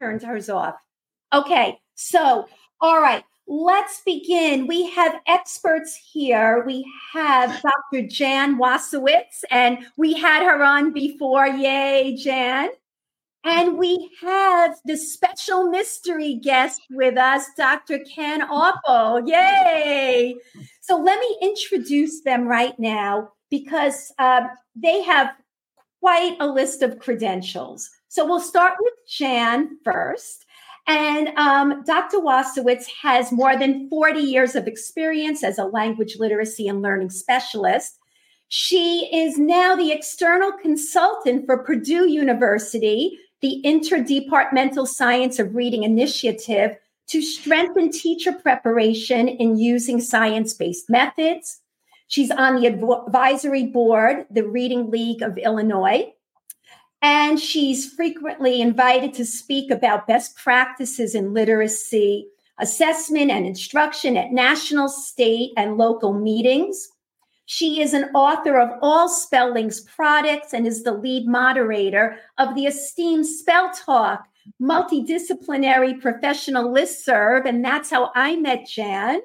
turned hers off. Okay, so, all right, let's begin. We have experts here. We have Dr. Jan Wasowitz, and we had her on before. Yay, Jan. And we have the special mystery guest with us, Dr. Ken Opel. Yay. So let me introduce them right now because they have quite a list of credentials. So we'll start with Jan first. And Dr. Wasowitz has more than 40 years of experience as a language literacy and learning specialist. She is now the external consultant for Purdue University, the Interdepartmental Science of Reading Initiative, to strengthen teacher preparation in using science-based methods. She's on the advisory board, the Reading League of Illinois. And she's frequently invited to speak about best practices in literacy assessment and instruction at national, state, and local meetings. She is an author of All Spellings products and is the lead moderator of the esteemed Spell Talk multidisciplinary professional listserv, and that's how I met Jan.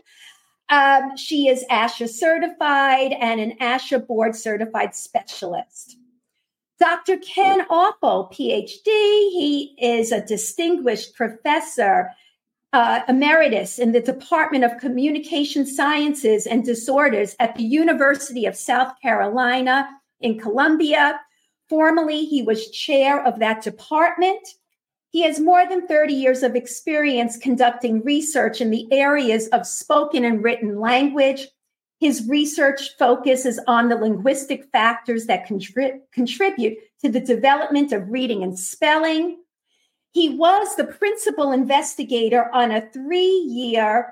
She is ASHA certified and an ASHA board certified specialist. Dr. Ken Opel, PhD, he is a distinguished professor emeritus in the Department of Communication Sciences and Disorders at the University of South Carolina in Columbia. Formerly, he was chair of that department. He has more than 30 years of experience conducting research in the areas of spoken and written language. His research focuses on the linguistic factors that contribute to the development of reading and spelling. He was the principal investigator on a 3-year,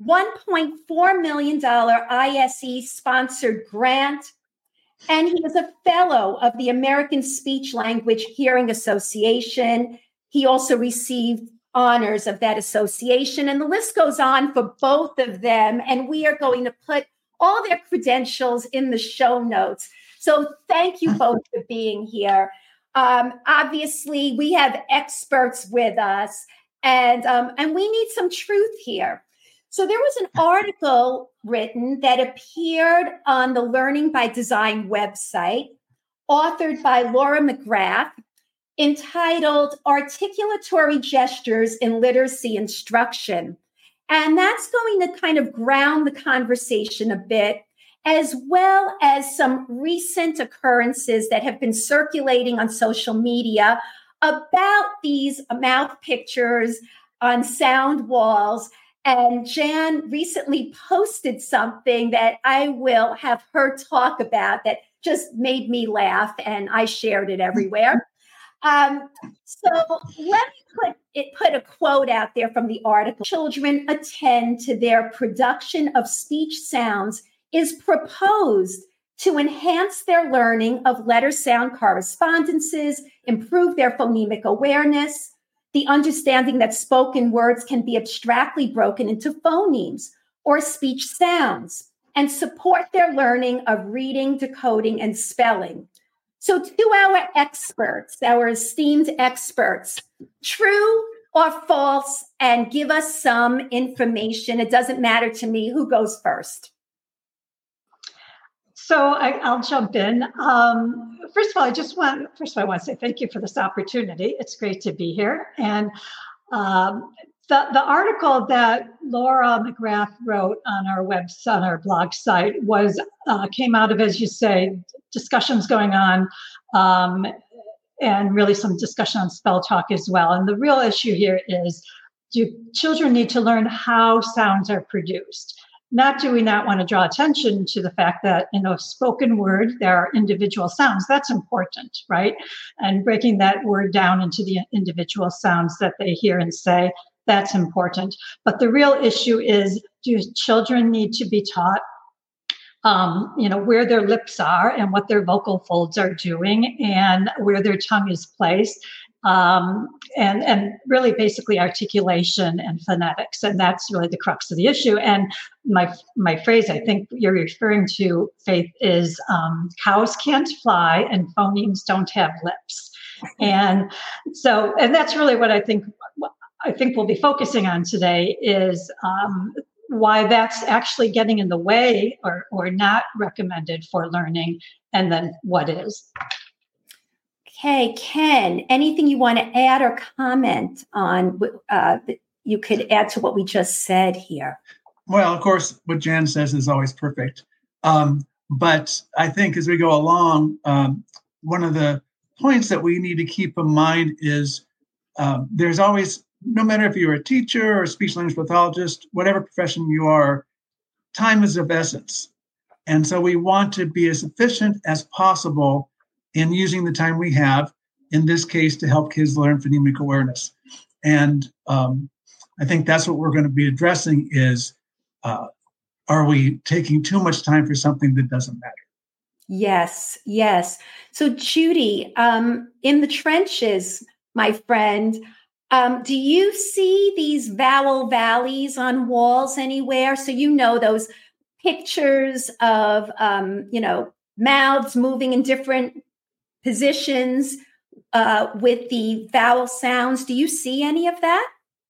$1.4 million ISE-sponsored grant, and he is a fellow of the American Speech Language Hearing Association. He also received honors of that association, and the list goes on for both of them, and we are going to put all their credentials in the show notes. So thank you both for being here. Obviously, we have experts with us, and we need some truth here. So there was an article written that appeared on the Learning by Design website, authored by Laura McGrath, entitled Articulatory Gestures in Literacy Instruction. And that's going to kind of ground the conversation a bit, as well as some recent occurrences that have been circulating on social media about these mouth pictures on sound walls. And Jan recently posted something that I will have her talk about that just made me laugh, and I shared it everywhere. So let me put a quote out there from the article. Children attend to their production of speech sounds is proposed to enhance their learning of letter-sound correspondences, improve their phonemic awareness, the understanding that spoken words can be abstractly broken into phonemes or speech sounds, and support their learning of reading, decoding, and spelling. So to our experts, our esteemed experts, true or false, and give us some information. It doesn't matter to me who goes first. So I'll jump in. First of all, I want to say thank you for this opportunity. It's great to be here. And the article that Laura McGrath wrote on our blog site came out of, as you say, discussions going on, and really some discussion on Spell Talk as well. And the real issue here is, do children need to learn how sounds are produced? Do we not want to draw attention to the fact that in a spoken word, there are individual sounds? That's important, right? And breaking that word down into the individual sounds that they hear and say, that's important. But the real issue is, do children need to be taught where their lips are and what their vocal folds are doing and where their tongue is placed, and really basically articulation and phonetics. And that's really the crux of the issue. And my phrase, I think you're referring to, Faith, is cows can't fly and phonemes don't have lips. And that's really what I think I think we'll be focusing on today is why that's actually getting in the way or not recommended for learning, and then what is. Okay, Ken, anything you want to add or comment on that you could add to what we just said here? Well, of course, what Jan says is always perfect. But I think as we go along, one of the points that we need to keep in mind is there's always, no matter if you're a teacher or a speech language pathologist, whatever profession you are, time is of essence. And so we want to be as efficient as possible in using the time we have, in this case, to help kids learn phonemic awareness. And I think that's what we're going to be addressing is, are we taking too much time for something that doesn't matter? Yes, yes. So Judy, in the trenches, my friend, do you see these vowel valleys on walls anywhere? So you know those pictures of, mouths moving in different positions with the vowel sounds. Do you see any of that?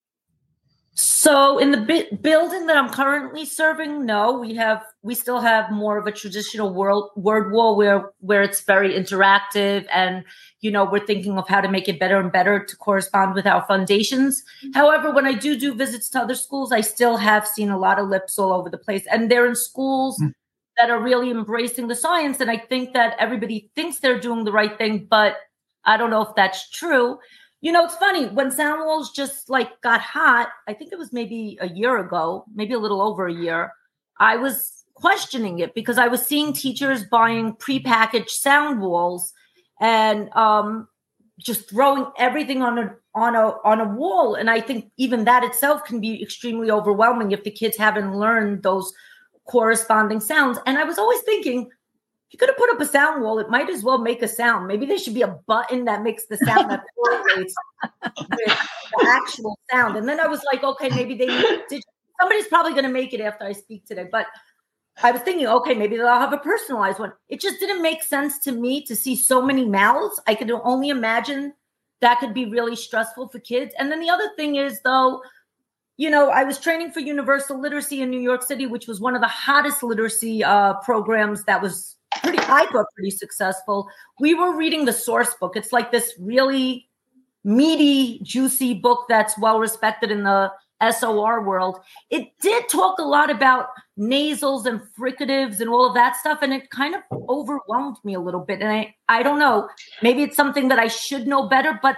So in the building that I'm currently serving, no, we still have more of a traditional word wall where it's very interactive, and we're thinking of how to make it better and better to correspond with our foundations. However, when I do visits to other schools, I still have seen a lot of lips all over the place, and they're in schools that are really embracing the science. And I think that everybody thinks they're doing the right thing, but I don't know if that's true. It's funny, when sound walls just got hot, I think it was maybe a year ago, maybe a little over a year, I was questioning it because I was seeing teachers buying prepackaged sound walls and just throwing everything on a wall. And I think even that itself can be extremely overwhelming if the kids haven't learned those corresponding sounds. And I was always thinking, if you're going to put up a sound wall, it might as well make a sound. Maybe there should be a button that makes the sound that correlates with the actual sound. And then I was like, okay, maybe somebody's probably going to make it after I speak today. But I was thinking, okay, maybe they'll have a personalized one. It just didn't make sense to me to see so many mouths. I could only imagine that could be really stressful for kids. And then the other thing is, though, I was training for Universal Literacy in New York City, which was one of the hottest literacy programs that was pretty successful. We were reading the source book. It's like this really meaty, juicy book that's well respected in the SOR world. It did talk a lot about nasals and fricatives and all of that stuff, and it kind of overwhelmed me a little bit. And I don't know, maybe it's something that I should know better, but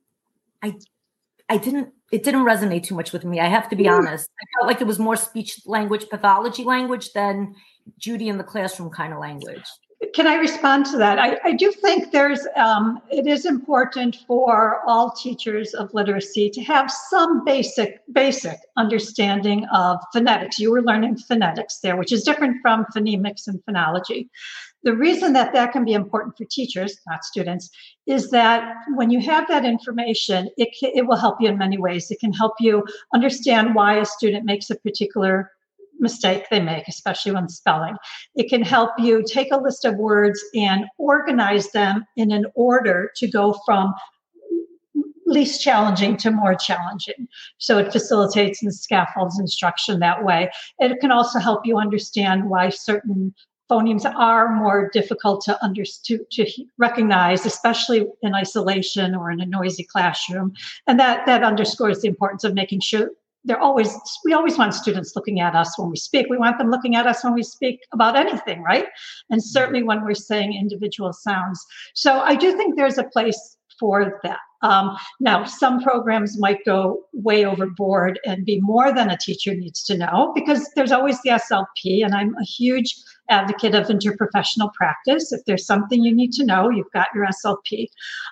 it didn't resonate too much with me. I have to be honest. I felt like it was more speech language pathology language than Judy in the classroom kind of language. Can I respond to that? I do think it is important for all teachers of literacy to have some basic understanding of phonetics. You were learning phonetics there, which is different from phonemics and phonology. The reason that can be important for teachers, not students, is that when you have that information, it will help you in many ways. It can help you understand why a student makes a particular mistake they make, especially when spelling. It can help you take a list of words and organize them in an order to go from least challenging to more challenging. So it facilitates and scaffolds instruction that way. And it can also help you understand why certain phonemes are more difficult to recognize, especially in isolation or in a noisy classroom. And that underscores the importance of making sure we always want students looking at us when we speak. We want them looking at us when we speak about anything, right? And certainly when we're saying individual sounds. So I do think there's a place for that. Now, some programs might go way overboard and be more than a teacher needs to know, because there's always the SLP, and I'm a huge advocate of interprofessional practice. If there's something you need to know, you've got your SLP.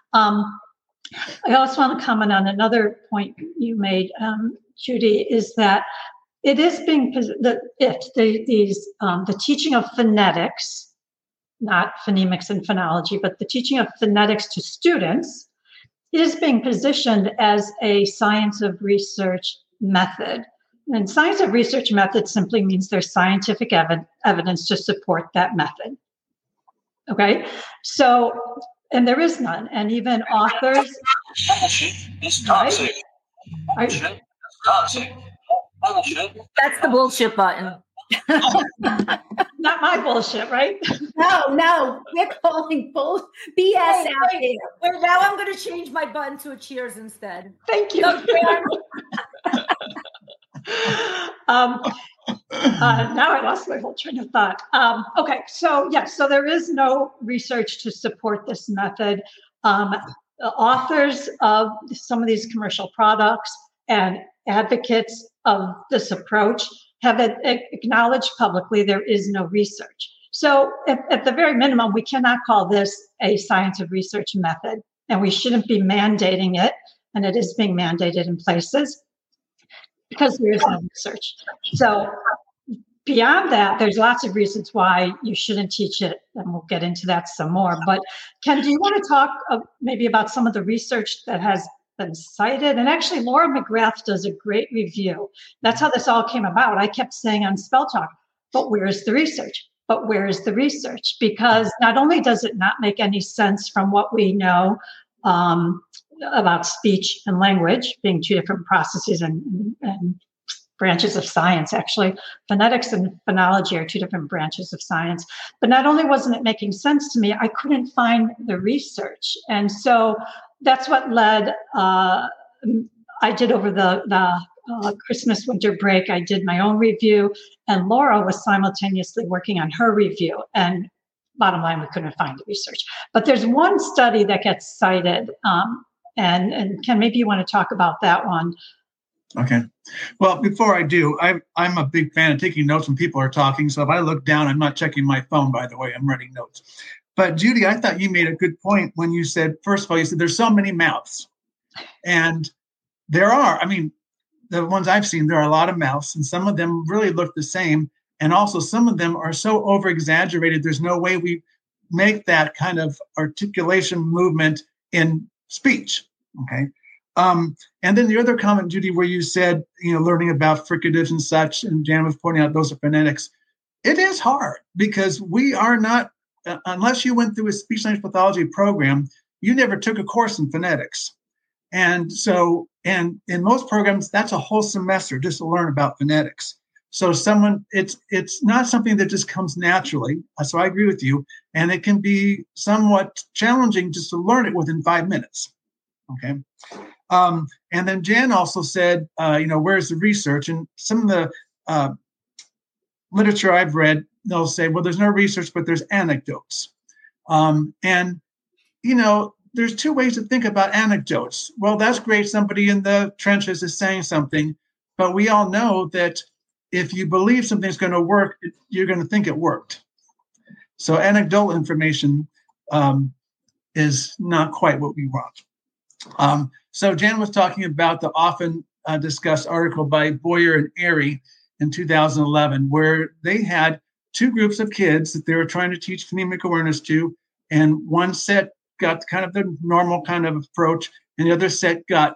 I also want to comment on another point you made, Judy, is that it is the teaching of phonetics, not phonemics and phonology, but the teaching of phonetics to students is being positioned as a science of research method. And science of research method simply means there's scientific evidence to support that method. Okay, so, and there is none. And even authors, it's toxic. That's the bullshit button. Not my bullshit, right? No, we're calling BS out there. Wait, now I'm going to change my button to a cheers instead. Thank you. Now I lost my whole train of thought. Okay, so there is no research to support this method. Authors of some of these commercial products and advocates of this approach have acknowledged publicly there is no research. So at the very minimum, we cannot call this a science of research method, and we shouldn't be mandating it, and it is being mandated in places because there is no research. So beyond that, there's lots of reasons why you shouldn't teach it, and we'll get into that some more. But Ken, do you want to talk maybe about some of the research that has been cited? And actually, Laura McGrath does a great review. That's how this all came about. I kept saying on Spell Talk, but where's the research? But where is the research? Because not only does it not make any sense from what we know about speech and language being two different processes and branches of science, actually. Phonetics and phonology are two different branches of science. But not only wasn't it making sense to me, I couldn't find the research. And so that's what led, I did over the Christmas winter break, I did my own review, and Laura was simultaneously working on her review. And bottom line, we couldn't find the research. But there's one study that gets cited, and Ken, maybe you want to talk about that one. Okay. Well, before I do, I'm a big fan of taking notes when people are talking. So if I look down, I'm not checking my phone, by the way, I'm writing notes. But Judy, I thought you made a good point when you said, first of all, you said there's so many mouths. And there are, I mean, the ones I've seen, there are a lot of mouths, and some of them really look the same. And also some of them are so over exaggerated, there's no way we make that kind of articulation movement in speech. Okay. And then the other comment, Judy, where you said, learning about fricatives and such, and Jan was pointing out those are phonetics. It is hard because we are not, unless you went through a speech language pathology program, you never took a course in phonetics. And so, and in most programs, that's a whole semester just to learn about phonetics. So it's not something that just comes naturally. So I agree with you. And it can be somewhat challenging just to learn it within 5 minutes. Okay. And then Jan also said, where's the research? And some of the literature I've read, they'll say, well, there's no research, but there's anecdotes. And there's two ways to think about anecdotes. Well, that's great. Somebody in the trenches is saying something, but we all know that if you believe something's going to work, you're going to think it worked. So anecdotal information is not quite what we want. So Jan was talking about the often discussed article by Boyer and Airy in 2011, where they had two groups of kids that they were trying to teach phonemic awareness to, and one set got kind of the normal kind of approach, and the other set got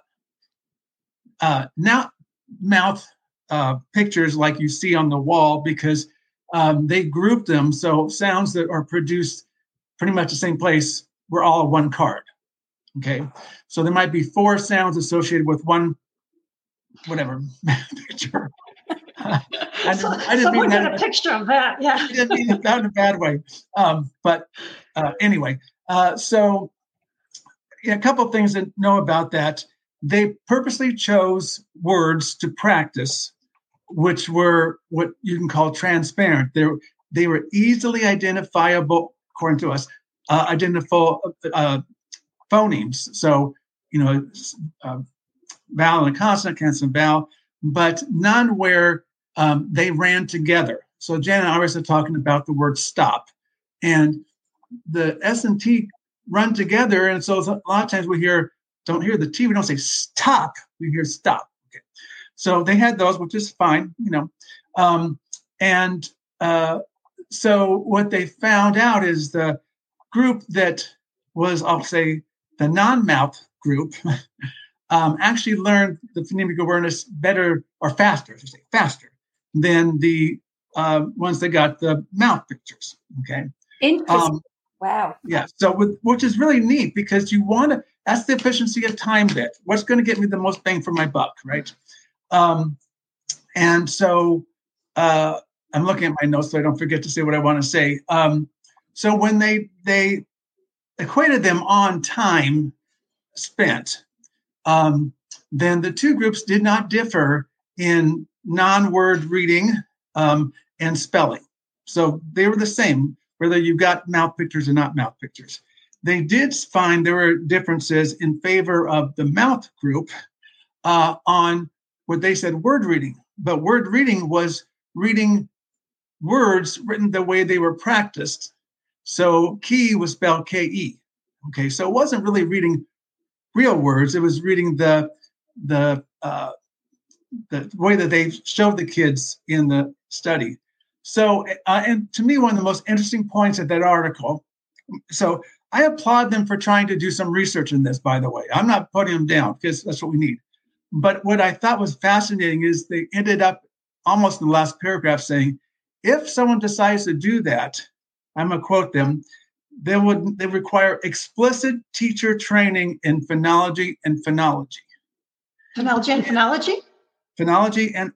mouth pictures like you see on the wall, because they grouped them so sounds that are produced pretty much the same place were all on one card. Okay, so there might be 4 sounds associated with one, whatever, picture. I didn't mean that. A picture of that, yeah. I didn't mean that in a bad way. But anyway, so a couple of things to know about that. They purposely chose words to practice, which were what you can call transparent. They were easily identifiable, according to us, identifiable phonemes. So, vowel and a consonant, consonant, vowel, but none where they ran together. So Jan and I were talking about the word stop, and the S and T run together. And so a lot of times we don't hear the T. We don't say stop. We hear stop. Okay. So they had those, which is fine, so what they found out is the group that was, I'll say, the non-mouth group actually learned the phonemic awareness better or faster, I should say, faster than the ones that got the mouth pictures. Okay. Interesting. Wow. Yeah. So which is really neat, because you want to, that's the efficiency of time bit. What's going to get me the most bang for my buck, right? And so I'm looking at my notes so I don't forget to say what I want to say. So when they equated them on time spent, then the two groups did not differ in non-word reading and spelling. So they were the same, whether you got mouth pictures or not mouth pictures. They did find there were differences in favor of the mouth group on what they said word reading. But word reading was reading words written the way they were practiced. So key was spelled K-E. Okay, so it wasn't really reading real words. It was reading the way that they showed the kids in the study. So, and to me, one of the most interesting points of that article, so I applaud them for trying to do some research in this, by the way. I'm not putting them down because that's what we need. But what I thought was fascinating is they ended up almost in the last paragraph saying, if someone decides to do that, I'm going to quote them, they require explicit teacher training in phonology and phonology. Phonology and phonology? Phonology and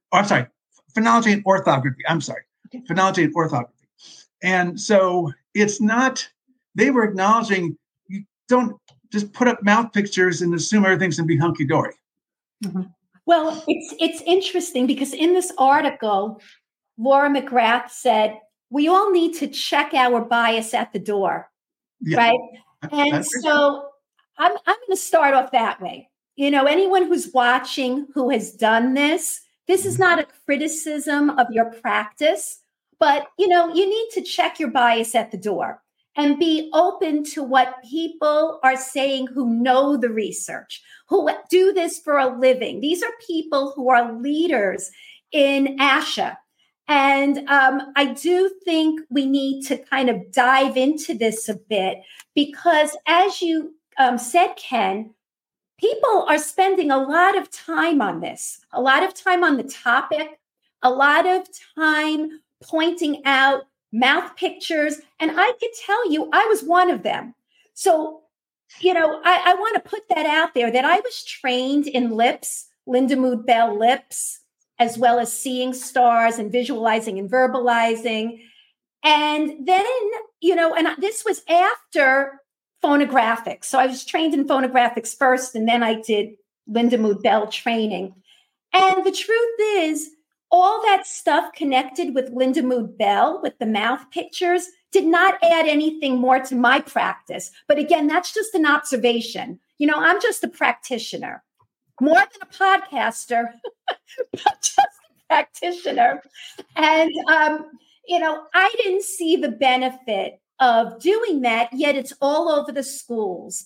orthography. I'm sorry. Okay. Phonology and orthography. And so it's not, they were acknowledging you don't just put up mouth pictures and assume everything's going to be hunky-dory. Mm-hmm. Well, it's interesting because in this article, Laura McGrath said, we all need to check our bias at the door, right? And so I'm going to start off that way. You know, anyone who's watching who has done this is not a criticism of your practice, but, you know, you need to check your bias at the door and be open to what people are saying who know the research, who do this for a living. These are people who are leaders in ASHA. And I do think we need to kind of dive into this a bit because as you said, Ken, people are spending a lot of time on this, a lot of time on the topic, a lot of time pointing out mouth pictures. And I could tell you, I was one of them. So, you know, I want to put that out there that I was trained in LIPS, Linda Mood Bell LIPS, as well as seeing stars and visualizing and verbalizing. And then, you know, and this was after phonographics. So I was trained in phonographics first, and then I did Linda Mood Bell training. And the truth is, all that stuff connected with Linda Mood Bell, with the mouth pictures, did not add anything more to my practice. But again, that's just an observation. You know, I'm just a practitioner, more than a podcaster, but just a practitioner. And, you know, I didn't see the benefit of doing that, yet it's all over the schools.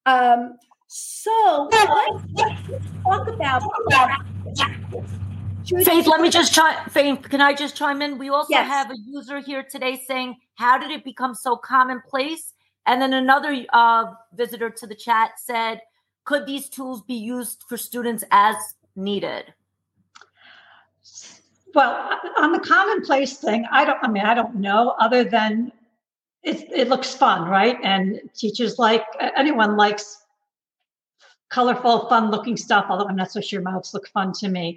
So let's talk about practice. Faith, let me just Faith, can I just chime in? We also have a user here today saying, how did it become so commonplace? And then another visitor to the chat said, could these tools be used for students as needed? Well, on the commonplace thing, I don't know, other than it looks fun, right? And teachers anyone likes colorful, fun-looking stuff, although I'm not so sure mouths look fun to me.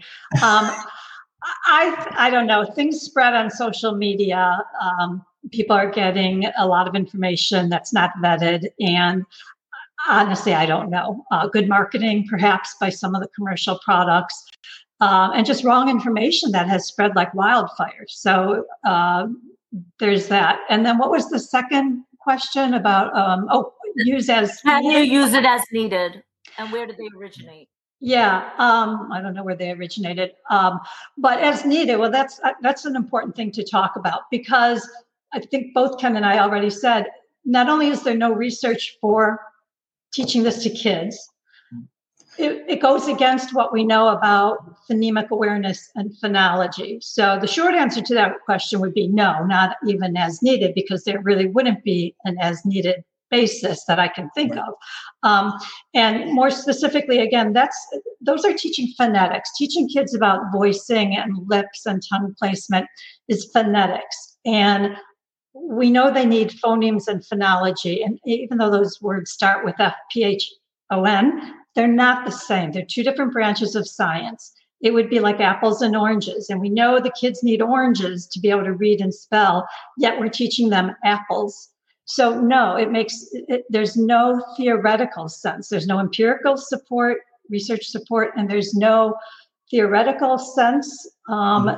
I don't know. Things spread on social media. People are getting a lot of information that's not vetted. And honestly, I don't know. Good marketing, perhaps, by some of the commercial products. And just wrong information that has spread like wildfire. So there's that. And then what was the second question about, use as How do you use it as needed? And where did they originate? Yeah, I don't know where they originated, but as needed. Well, that's an important thing to talk about because I think both Ken and I already said, not only is there no research for teaching this to kids, it goes against what we know about phonemic awareness and phonology. So the short answer to that question would be no, not even as needed, because there really wouldn't be an as needed basis that I can think of. And more specifically, again, those are teaching phonetics. Teaching kids about voicing and lips and tongue placement is phonetics. And we know they need phonemes and phonology. And even though those words start with F, PH, S-P-O-N, they're not the same. They're two different branches of science. It would be like apples and oranges. And we know the kids need oranges to be able to read and spell, yet we're teaching them apples. So no, there's no theoretical sense. There's no empirical support, research support, and there's no theoretical sense. And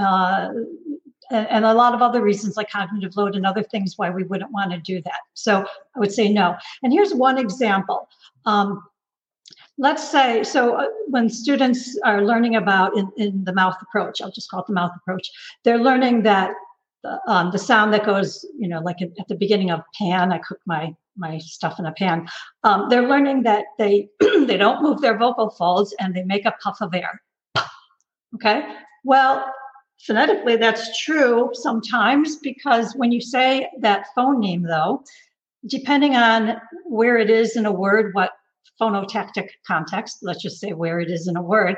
a lot of other reasons like cognitive load and other things why we wouldn't want to do that. So I would say no. And here's one example. Let's say, when students are learning about in the mouth approach, I'll just call it the mouth approach, they're learning that the sound that goes, like at the beginning of pan, I cook my stuff in a pan. They're learning that they they don't move their vocal folds and they make a puff of air. Okay, well, phonetically that's true sometimes, because when you say that phoneme, though, depending on where it is in a word, what phonotactic context, let's just say where it is in a word,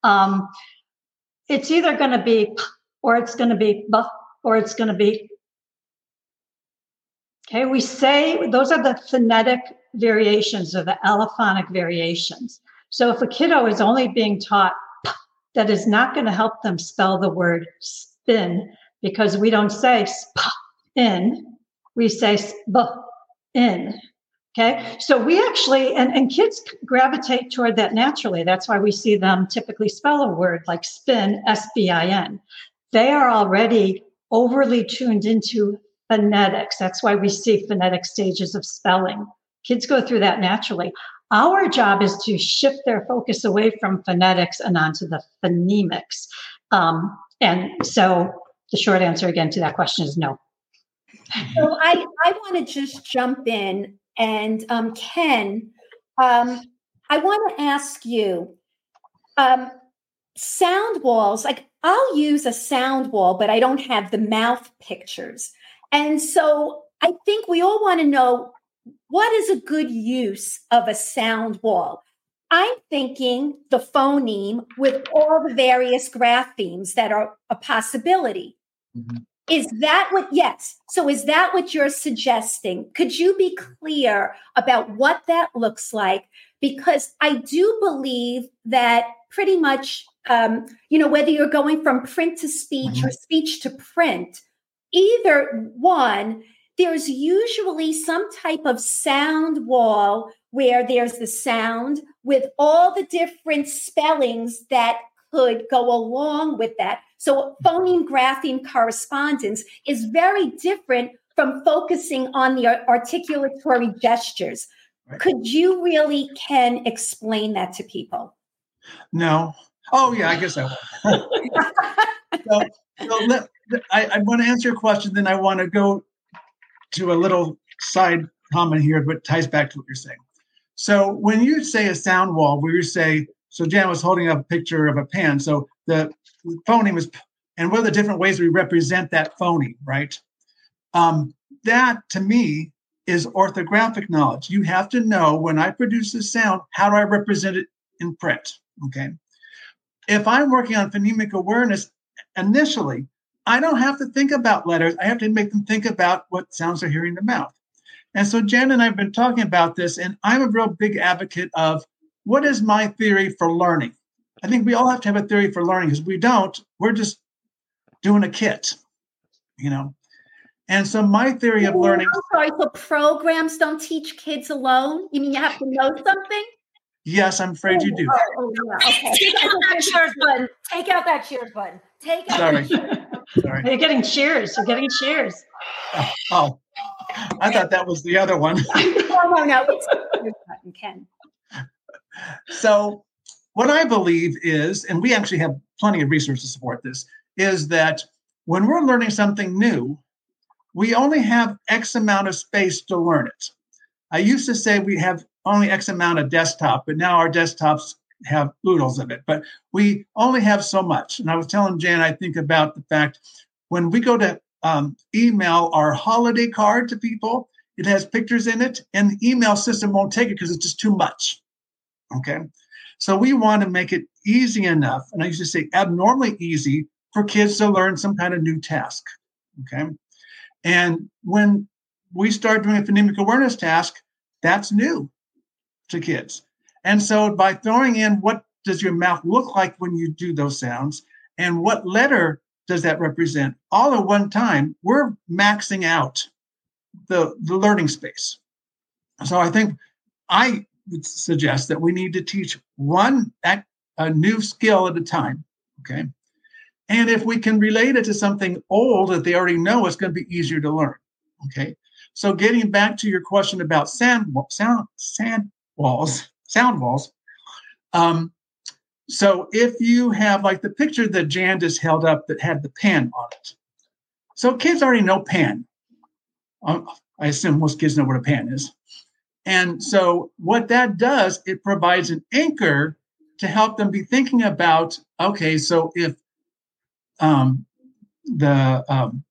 it's either going to be p, or it's going to be b, or it's going to be. Okay, we say those are the phonetic variations or the allophonic variations. So if a kiddo is only being taught p, that is not going to help them spell the word spin, because we don't say spin, we say sp-in. Okay, so we actually, and kids gravitate toward that naturally. That's why we see them typically spell a word like spin, S-B-I-N. They are already overly tuned into phonetics. That's why we see phonetic stages of spelling. Kids go through that naturally. Our job is to shift their focus away from phonetics and onto the phonemics. And so the short answer again to that question is no. So I want to just jump in. And Ken, I want to ask you, sound walls, like I'll use a sound wall, but I don't have the mouth pictures. And so I think we all want to know, what is a good use of a sound wall? I'm thinking the phoneme with all the various graphemes that are a possibility. Mm-hmm. Is that what you're suggesting? Could you be clear about what that looks like? Because I do believe that pretty much, whether you're going from print to speech or speech to print, either one, there's usually some type of sound wall where there's the sound with all the different spellings that could go along with that. So phoneme grapheme correspondence is very different from focusing on the articulatory gestures. Right. Could you really, Ken, explain that to people? No. Oh, yeah, I guess I will. I want to answer your question, then I want to go to a little side comment here, but ties back to what you're saying. So when you say a sound wall, where you say, so Jan was holding up a picture of a pan. So the phoneme is, and what are the different ways we represent that phoneme, right? That to me is orthographic knowledge. You have to know when I produce a sound, how do I represent it in print? Okay. If I'm working on phonemic awareness, initially, I don't have to think about letters. I have to make them think about what sounds they're hearing in the mouth. And so Jan and I have been talking about this, and I'm a real big advocate of what is my theory for learning. I think we all have to have a theory for learning, because we don't, we're just doing a kit, And so my theory of learning. I'm sorry, so programs don't teach kids alone? You mean you have to know something? Yes, I'm afraid you do. Yeah. Okay. Take out that cheers button. Take out that cheers button. Sorry. You're getting cheers. You're getting cheers. Oh, I thought that was the other one. No. It's the cheers button, Ken. So what I believe is, and we actually have plenty of research to support this, is that when we're learning something new, we only have X amount of space to learn it. I used to say we have only X amount of desktop, but now our desktops have oodles of it. But we only have so much. And I was telling Jan, I think about the fact when we go to email our holiday card to people, it has pictures in it, and the email system won't take it because it's just too much. Okay. So we want to make it easy enough, and I used to say abnormally easy, for kids to learn some kind of new task. Okay. And when we start doing a phonemic awareness task, that's new. to kids. And so by throwing in what does your mouth look like when you do those sounds and what letter does that represent, all at one time, we're maxing out the learning space. So I think I would suggest that we need to teach a new skill at a time, okay? And if we can relate it to something old that they already know, it's going to be easier to learn, okay? So getting back to your question about sound walls. So if you have like the picture that Jan just held up that had the pen on it. So kids already know pen. I assume most kids know what a pen is. And so what that does, it provides an anchor to help them be thinking about, okay, so if I don't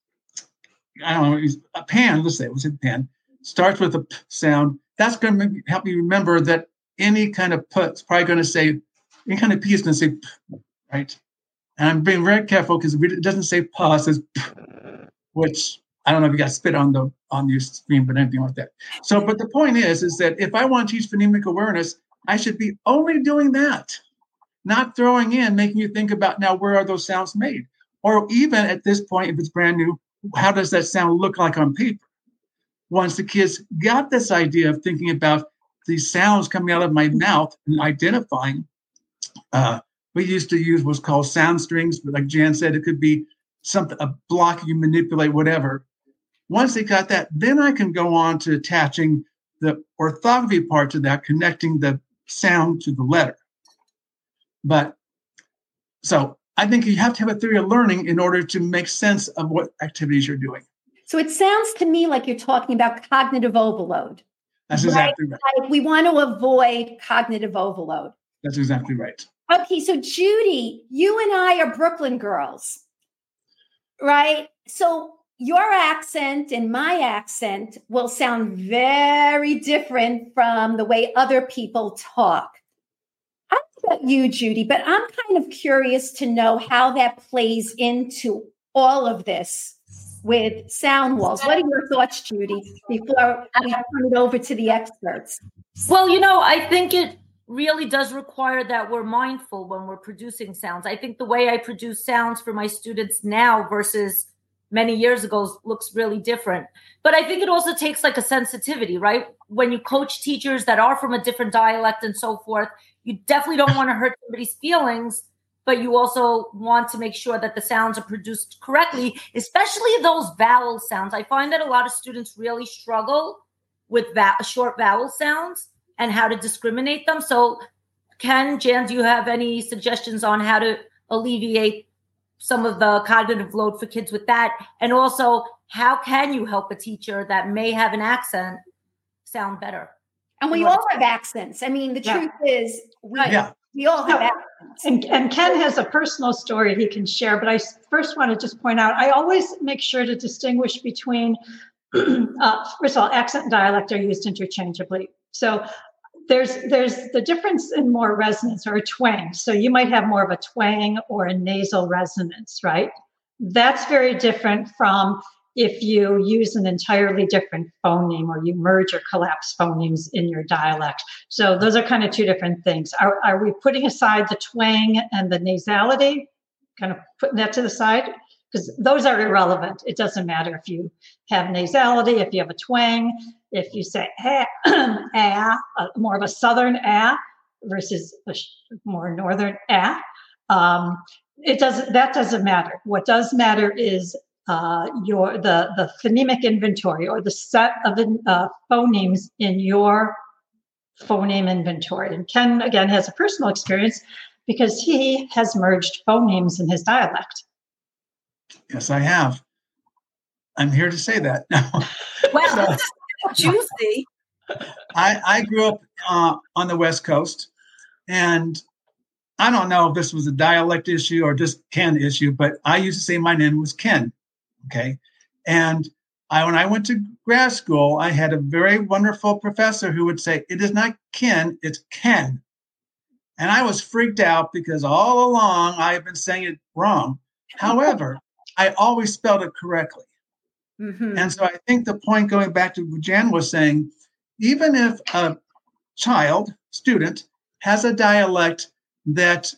know, a pan, let's say it was a pen, starts with a p sound, that's going to help you remember that any kind of p is probably going to say, any kind of p is going to say p, right? And I'm being very careful because it doesn't say pa, it says p, which I don't know if you got spit on your screen, but anything like that. So, but the point is that if I want to teach phonemic awareness, I should be only doing that, not throwing in, making you think about now, where are those sounds made? Or even at this point, if it's brand new, how does that sound look like on paper? Once the kids got this idea of thinking about these sounds coming out of my mouth and identifying, we used to use what's called sound strings, but like Jan said, it could be something, a block you manipulate, whatever. Once they got that, then I can go on to attaching the orthography part to that, connecting the sound to the letter. But so I think you have to have a theory of learning in order to make sense of what activities you're doing. So it sounds to me like you're talking about cognitive overload. That's exactly right. Like we want to avoid cognitive overload. That's exactly right. Okay, so Judy, you and I are Brooklyn girls, right? So your accent and my accent will sound very different from the way other people talk. I don't know about you, Judy, but I'm kind of curious to know how that plays into all of this with sound walls. What are your thoughts, Judy, before we turn it over to the experts? Well, I think it really does require that we're mindful when we're producing sounds. I think the way I produce sounds for my students now versus many years ago looks really different. But I think it also takes like a sensitivity, right? When you coach teachers that are from a different dialect and so forth, you definitely don't want to hurt somebody's feelings, but you also want to make sure that the sounds are produced correctly, especially those vowel sounds. I find that a lot of students really struggle with short vowel sounds and how to discriminate them. So Jan, do you have any suggestions on how to alleviate some of the cognitive load for kids with that? And also, how can you help a teacher that may have an accent sound better? And we all have accents. I mean, the truth is, we all have accents. And Ken has a personal story he can share, but I first want to just point out, I always make sure to distinguish between, first of all, accent and dialect are used interchangeably. So there's the difference in more resonance or a twang. So you might have more of a twang or a nasal resonance, right? That's very different from if you use an entirely different phoneme or you merge or collapse phonemes in your dialect. So those are kind of two different things. Are we putting aside the twang and the nasality, kind of putting that to the side? Because those are irrelevant. It doesn't matter if you have nasality, if you have a twang, if you say more of a southern versus a more northern that doesn't matter. What does matter is the phonemic inventory or the set of phonemes in your phoneme inventory. And Ken, again, has a personal experience because he has merged phonemes in his dialect. Yes, I have. I'm here to say that. Well, juicy. I grew up on the West Coast, and I don't know if this was a dialect issue or just Ken issue, but I used to say my name was Ken. Okay. And when I went to grad school, I had a very wonderful professor who would say, it is not Ken, it's Ken. And I was freaked out because all along I have been saying it wrong. However, I always spelled it correctly. Mm-hmm. And so I think the point going back to what Jan was saying, even if a student, has a dialect that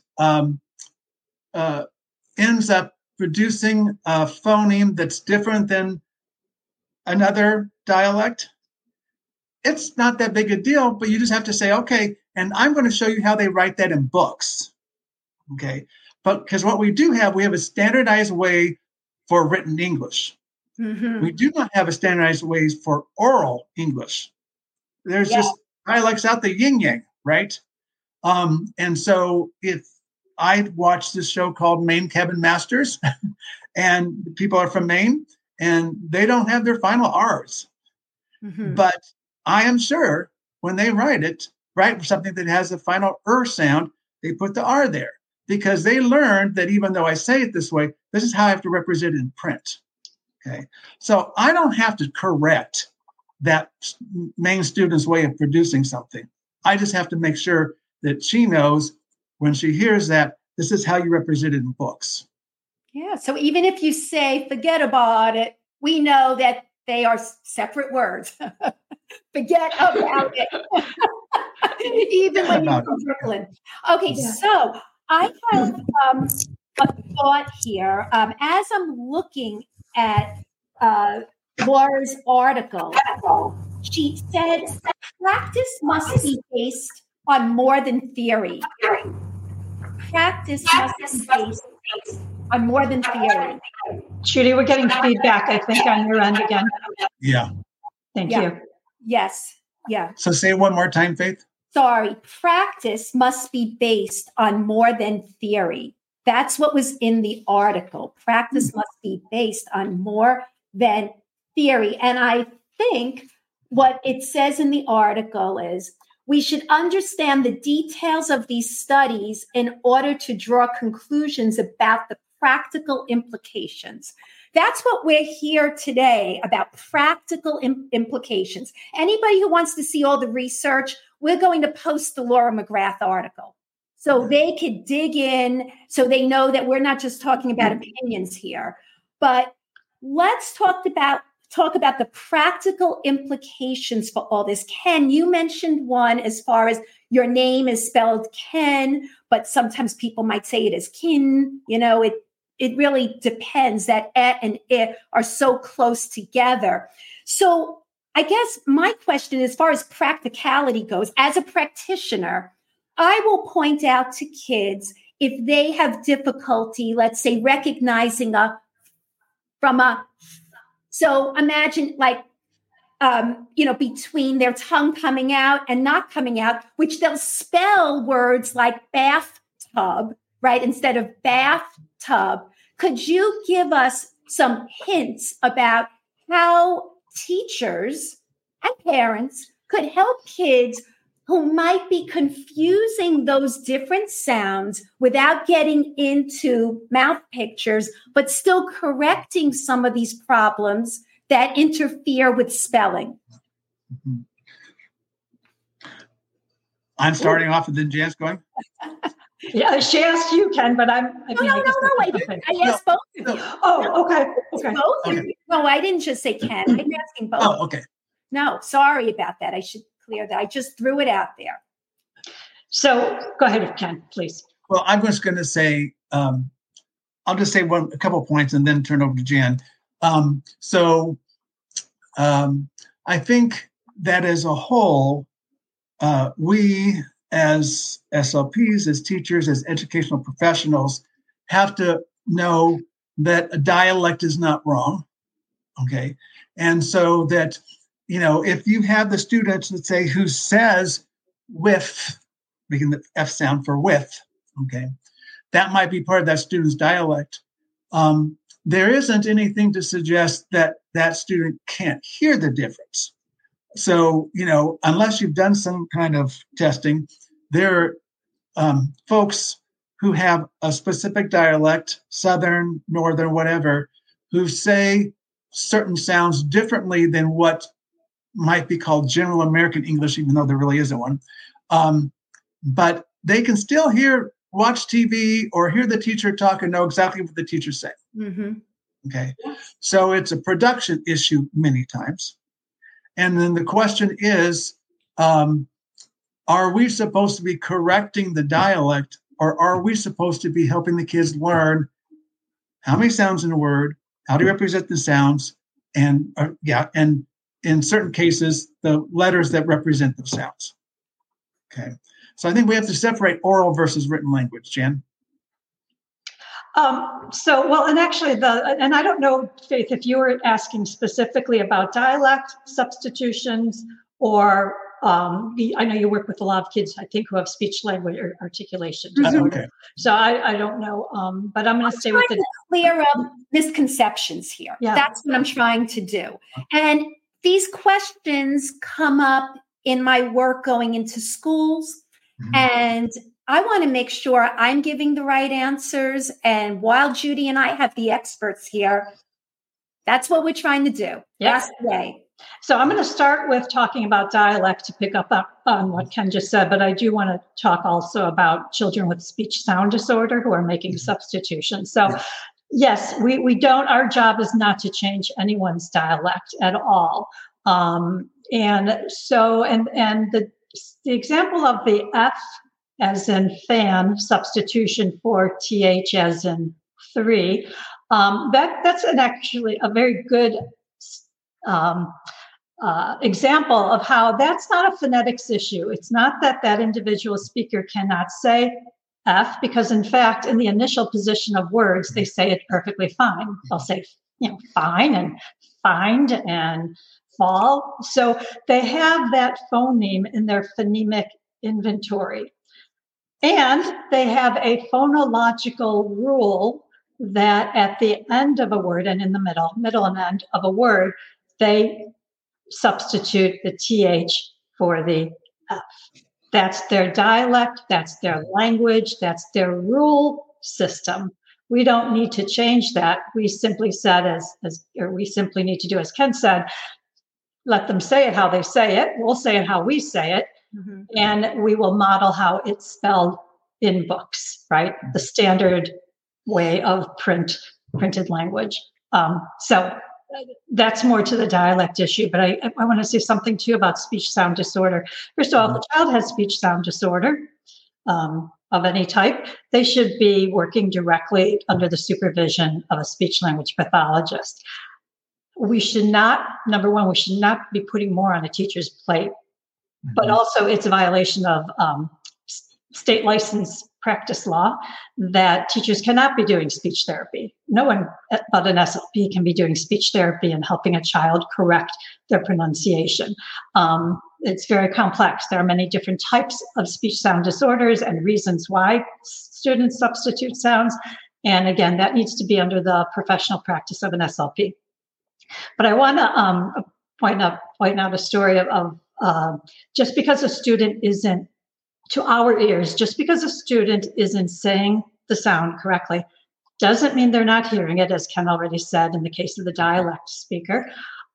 ends up producing a phoneme that's different than another dialect, it's not that big a deal, but you just have to say, okay, and I'm going to show you how they write that in books. Okay. But because what we have a standardized way for written English. Mm-hmm. We do not have a standardized way for oral English. There's just dialects out the yin yang, right? And so if I watched this show called Maine Cabin Masters, and people are from Maine, and they don't have their final R's. Mm-hmm. But I am sure when they write something that has a final sound, they put the R there because they learned that even though I say it this way, this is how I have to represent it in print. Okay. So I don't have to correct that Maine student's way of producing something. I just have to make sure that she knows when she hears that this is how you represent it in books. Yeah. So even if you say, forget about it, we know that they are separate words. Forget about it. Even when you're from Brooklyn. Okay. Yeah. So I have a thought here. As I'm looking at Laura's article, she said practice must be based on more than theory. Practice must be based on more than theory. Judy, we're getting feedback, I think, on your end again. Yeah. Thank you. Yes. Yeah. So say it one more time, Faith. Sorry. Practice must be based on more than theory. That's what was in the article. Practice must be based on more than theory. And I think what it says in the article is we should understand the details of these studies in order to draw conclusions about the practical implications. That's what we're here today about, practical implications. Anybody who wants to see all the research, we're going to post the Laura McGrath article so they could dig in, so they know that we're not just talking about opinions here. But let's talk about the practical implications for all this. Ken, you mentioned one as far as your name is spelled Ken, but sometimes people might say it as Kin. You know, it really depends that et and it are so close together. So I guess my question, as far as practicality goes, as a practitioner, I will point out to kids if they have difficulty, let's say, recognizing so imagine between their tongue coming out and not coming out, which they'll spell words like bathtub, right? Instead of bathtub. Could you give us some hints about how teachers and parents could help kids who might be confusing those different sounds without getting into mouth pictures, but still correcting some of these problems that interfere with spelling? Mm-hmm. I'm starting off and then Jan's going. Yeah, she asked you, Ken, but I asked both of you. Oh, okay. Both of you. No, I didn't just say Ken. I'm asking both. Oh, okay. No, sorry about that. I should clear that. I just threw it out there. So go ahead, Ken, please. Well, I'm just going to say, I'll just say a couple of points and then turn over to Jan. I think that as a whole, we as SLPs, as teachers, as educational professionals, have to know that a dialect is not wrong. Okay. And so that, if you have the students, let's say, who says with, making the F sound for with, okay, that might be part of that student's dialect. There isn't anything to suggest that that student can't hear the difference. So, unless you've done some kind of testing, there are folks who have a specific dialect, Southern, Northern, whatever, who say certain sounds differently than what might be called general American English, even though there really isn't one. But they can still watch TV or hear the teacher talk and know exactly what the teacher's saying. Mm-hmm. Okay. So it's a production issue many times. And then the question is, are we supposed to be correcting the dialect, or are we supposed to be helping the kids learn how many sounds in a word, how to represent the sounds, and and in certain cases, the letters that represent the sounds. Okay. So I think we have to separate oral versus written language, Jan. And actually and I don't know, Faith, if you were asking specifically about dialect substitutions or I know you work with a lot of kids, I think, who have speech language or articulation disorder. Okay. So I don't know, but I'm going to stay with the clear up misconceptions here. Yeah. That's what I'm trying to do. And these questions come up in my work going into schools, and I want to make sure I'm giving the right answers. And while Judy and I have the experts here, that's what we're trying to do. Yes. So I'm going to start with talking about dialect to pick up on what Ken just said, but I do want to talk also about children with speech sound disorder who are making substitutions. So yes, we don't, our job is not to change anyone's dialect at all. And the example of the F as in fan substitution for TH as in 3, that's actually a very good example of how that's not a phonetics issue. It's not that individual speaker cannot say F, because in fact, in the initial position of words, they say it perfectly fine. They'll say, fine and find and fall. So they have that phoneme in their phonemic inventory. And they have a phonological rule that at the end of a word and in the middle and end of a word, they substitute the TH for the F. That's their dialect, that's their language, that's their rule system. We don't need to change that. We simply said we simply need to do as Ken said, let them say it how they say it. We'll say it how we say it. And we will model how it's spelled in books, right? The standard way of printed language. So that's more to the dialect issue, but I want to say something too about speech sound disorder. First of all, if a child has speech sound disorder of any type, they should be working directly under the supervision of a speech language pathologist. We should not, number one, we should not be putting more on a teacher's plate, but also it's a violation of state license practice law that teachers cannot be doing speech therapy. No one but an SLP can be doing speech therapy and helping a child correct their pronunciation. It's very complex. There are many different types of speech sound disorders and reasons why students substitute sounds. And again, that needs to be under the professional practice of an SLP. But I want to point out a story of just because a student isn't, to our ears, just because a student isn't saying the sound correctly, doesn't mean they're not hearing it, as Ken already said in the case of the dialect speaker.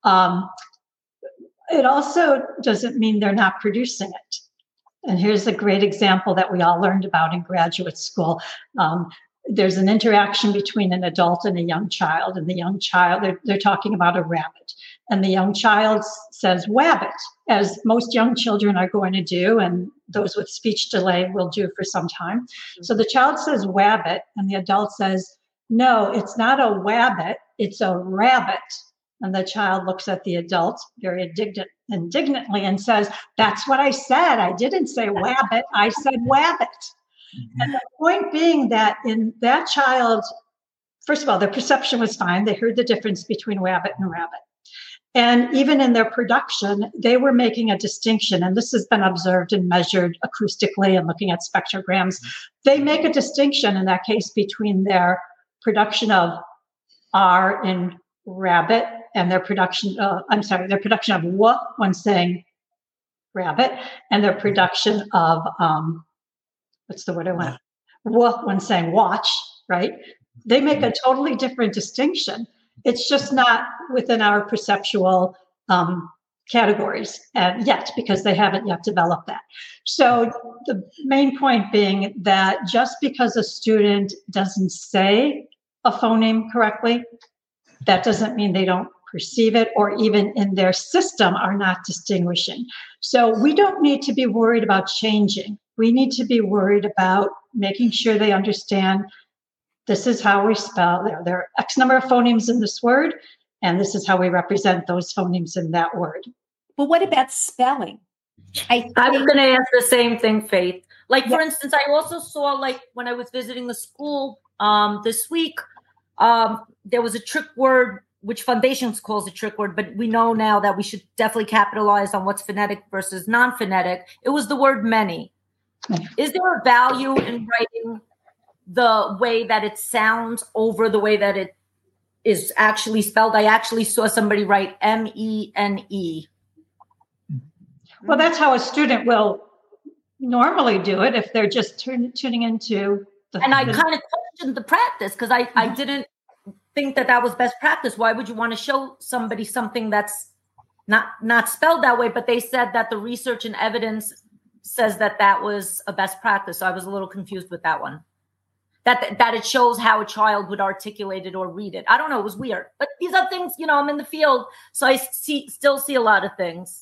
It also doesn't mean they're not producing it. And here's a great example that we all learned about in graduate school. There's an interaction between an adult and a young child, and the young child, they're talking about a rabbit. And the young child says, wabbit, as most young children are going to do, and those with speech delay will do for some time. So the child says wabbit, and the adult says, no, it's not a wabbit, it's a rabbit. And the child looks at the adult very indignantly and says, that's what I said. I didn't say wabbit, I said wabbit. And the point being that in that child, first of all, their perception was fine. They heard the difference between wabbit and rabbit. And even in their production, they were making a distinction, and this has been observed and measured acoustically and looking at spectrograms. They make a distinction in that case between their production of R in rabbit and their production, their production of W when saying rabbit, and their production of, what's the word I want? W when saying watch, right? They make a totally different distinction. It's just not within our perceptual categories yet, because they haven't yet developed that. So the main point being that just because a student doesn't say a phoneme correctly, that doesn't mean they don't perceive it, or even in their system are not distinguishing. So we don't need to be worried about changing. We need to be worried about making sure they understand this is how we spell. There are X number of phonemes in this word, and this is how we represent those phonemes in that word. But what about spelling? I was going to ask the same thing, Faith. Like, for instance, I also saw, like, when I was visiting the school this week, there was a trick word, which Foundations calls a trick word, but we know now that we should definitely capitalize on what's phonetic versus non-phonetic. It was the word many. Is there a value in writing the way that it sounds over the way that it is actually spelled? I actually saw somebody write M-E-N-E. Well, that's how a student will normally do it if they're just tuning into the... And I kind of questioned the practice because I didn't think that was best practice. Why would you want to show somebody something that's not spelled that way? But they said that the research and evidence says that was a best practice. So I was a little confused with that one. That it shows how a child would articulate it or read it. I don't know. It was weird. But these are things, I'm in the field, so I still see a lot of things.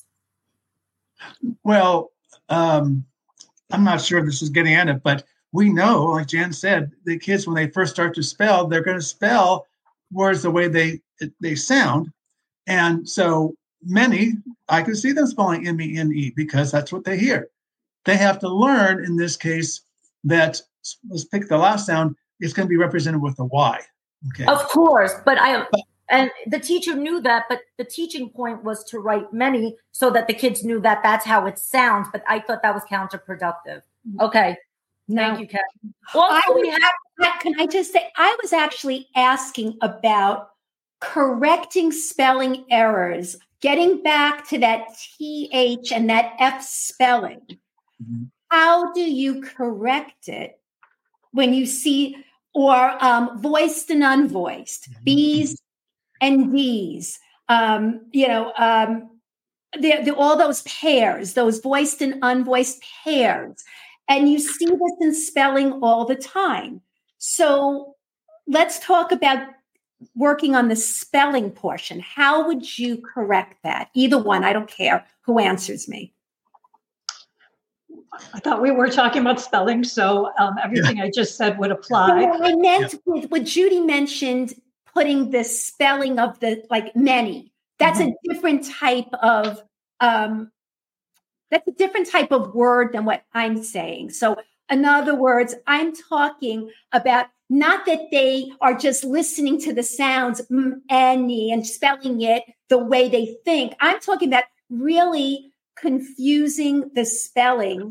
Well, I'm not sure if this is getting at it, but we know, like Jan said, the kids, when they first start to spell, they're going to spell words the way they sound. And so many, I can see them spelling M-E-N-E because that's what they hear. They have to learn, in this case, that, let's pick the last sound, it's going to be represented with a Y. Okay. Of course, and the teacher knew that, but the teaching point was to write many so that the kids knew that that's how it sounds. But I thought that was counterproductive. Okay. Thank you, Kathy. Can I just say, I was actually asking about correcting spelling errors, getting back to that TH and that F spelling. Mm-hmm. How do you correct it when you see, or voiced and unvoiced, mm-hmm. B's and D's, all those pairs, those voiced and unvoiced pairs. And you see this in spelling all the time. So let's talk about working on the spelling portion. How would you correct that? Either one, I don't care who answers me. I thought we were talking about spelling, so everything I just said would apply. So I meant with what Judy mentioned, putting the spelling of the, like, many. That's a different type of word than what I'm saying. So in other words, I'm talking about not that they are just listening to the sounds and spelling it the way they think. I'm talking about really confusing the spelling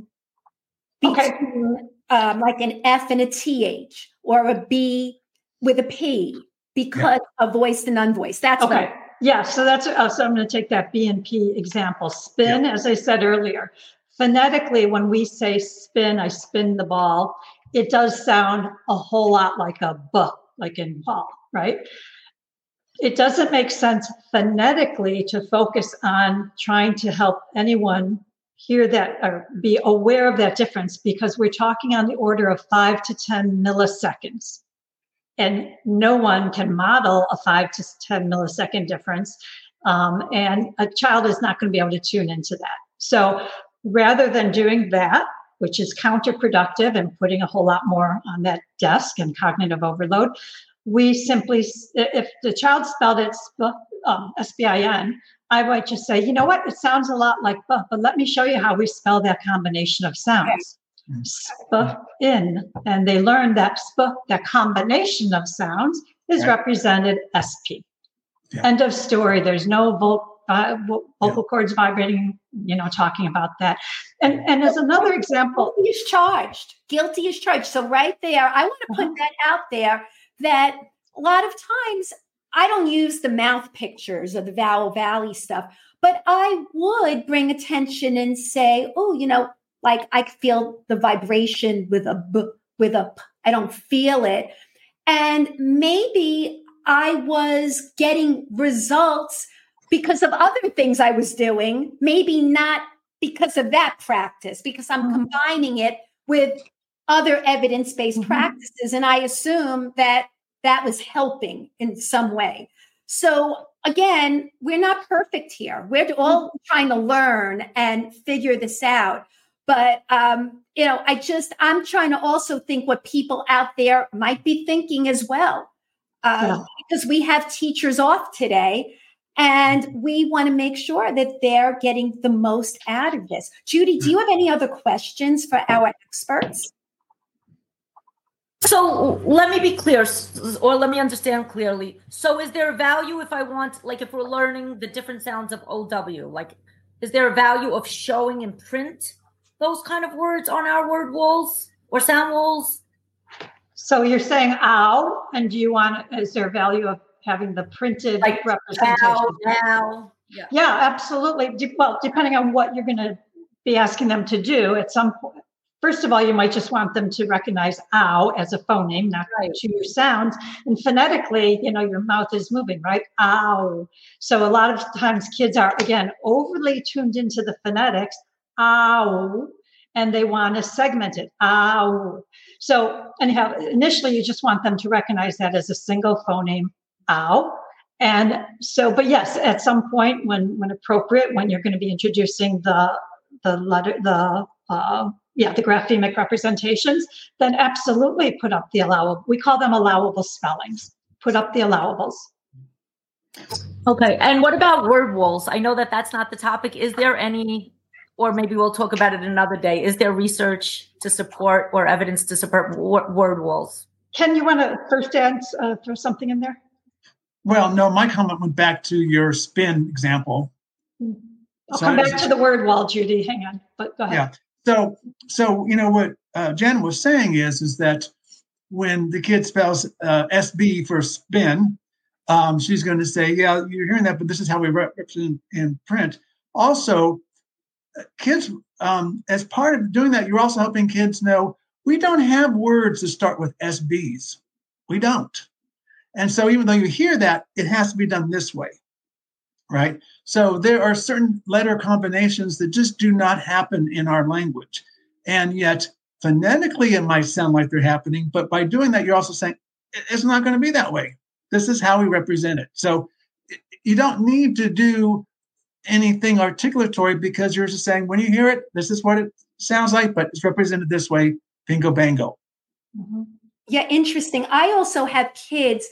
between like an F and a TH or a B with a P because of voiced and unvoiced. That's okay. Yeah, so so I'm going to take that B and P example. Spin, as I said earlier, phonetically, when we say spin, I spin the ball, it does sound a whole lot like a B, like in ball, right? It doesn't make sense phonetically to focus on trying to help anyone hear that or be aware of that difference, because we're talking on the order of 5 to 10 milliseconds. And no one can model a 5 to 10 millisecond difference. And a child is not going to be able to tune into that. So rather than doing that, which is counterproductive and putting a whole lot more on that desk and cognitive overload, we simply, if the child spelled it S-B-I-N, I might just say, you know what, it sounds a lot like B, but let me show you how we spell that combination of sounds. Spin, and they learn that that combination of sounds is represented SP. End of story. There's no vocal cords vibrating, talking about that. And as another example, guilty is charged. So right there, I want to put that out there, that a lot of times I don't use the mouth pictures or the vowel valley stuff, but I would bring attention and say, like I feel the vibration with a B, with a P. I don't feel it. And maybe I was getting results because of other things I was doing, maybe not because of that practice, because I'm combining it with other evidence-based practices. And I assume that was helping in some way. So again, we're not perfect here. We're all trying to learn and figure this out. But, I'm trying to also think what people out there might be thinking as well. Because we have teachers off today, and we want to make sure that they're getting the most out of this. Judy, do you have any other questions for our experts? So let me be clear, or let me understand clearly. So is there a value if we're learning the different sounds of OW, is there a value of showing in print those kind of words on our word walls or sound walls? So you're saying ow, and is there value of having the printed representation? Ow. Yeah, absolutely. Well, depending on what you're going to be asking them to do at some point. First of all, you might just want them to recognize ow as a phoneme, not two sounds. And phonetically, your mouth is moving, right? Ow. So a lot of times kids are, again, overly tuned into the phonetics, ow, and they want to segment it, ow. So anyhow, initially you just want them to recognize that as a single phoneme, ow. And so, but yes, at some point when appropriate, when you're going to be introducing the graphemic representations, then absolutely put up the allowable. We call them allowable spellings. Put up the allowables. Okay. And what about word walls? I know that that's not the topic. Is there any, or maybe we'll talk about it another day, is there research to support or evidence to support word walls? Ken, you want to first throw something in there? Well, no, my comment went back to your spin example. I'll come back to the word wall, Judy. Hang on, but go ahead. Yeah. So what Jen was saying is that when the kid spells SB for spin, she's going to say, yeah, you're hearing that, but this is how we represent in print. Also, kids, as part of doing that, you're also helping kids know we don't have words that start with SBs. We don't. And so even though you hear that, it has to be done this way, right? So there are certain letter combinations that just do not happen in our language. And yet phonetically, it might sound like they're happening, but by doing that, you're also saying it's not going to be that way. This is how we represent it. So you don't need to do anything articulatory because you're just saying, when you hear it, this is what it sounds like, but it's represented this way, bingo, bango. Mm-hmm. Yeah, interesting. I also have kids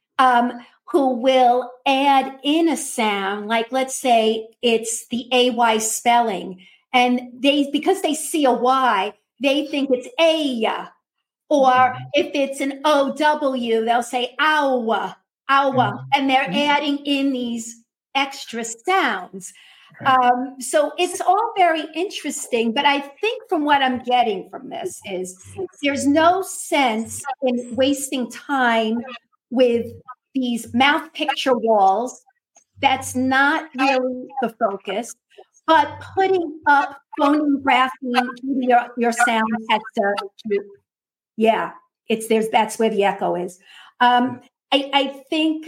who will add in a sound, like let's say it's the AY spelling, and because they see a Y, they think it's A. Or if it's an OW, they'll say ow, and they're adding in these extra sounds. So it's all very interesting, but I think from what I'm getting from this is there's no sense in wasting time with these mouth picture walls. That's not really the focus, but putting up phoneme grapheme, your sound has to, that's where the echo is. I think,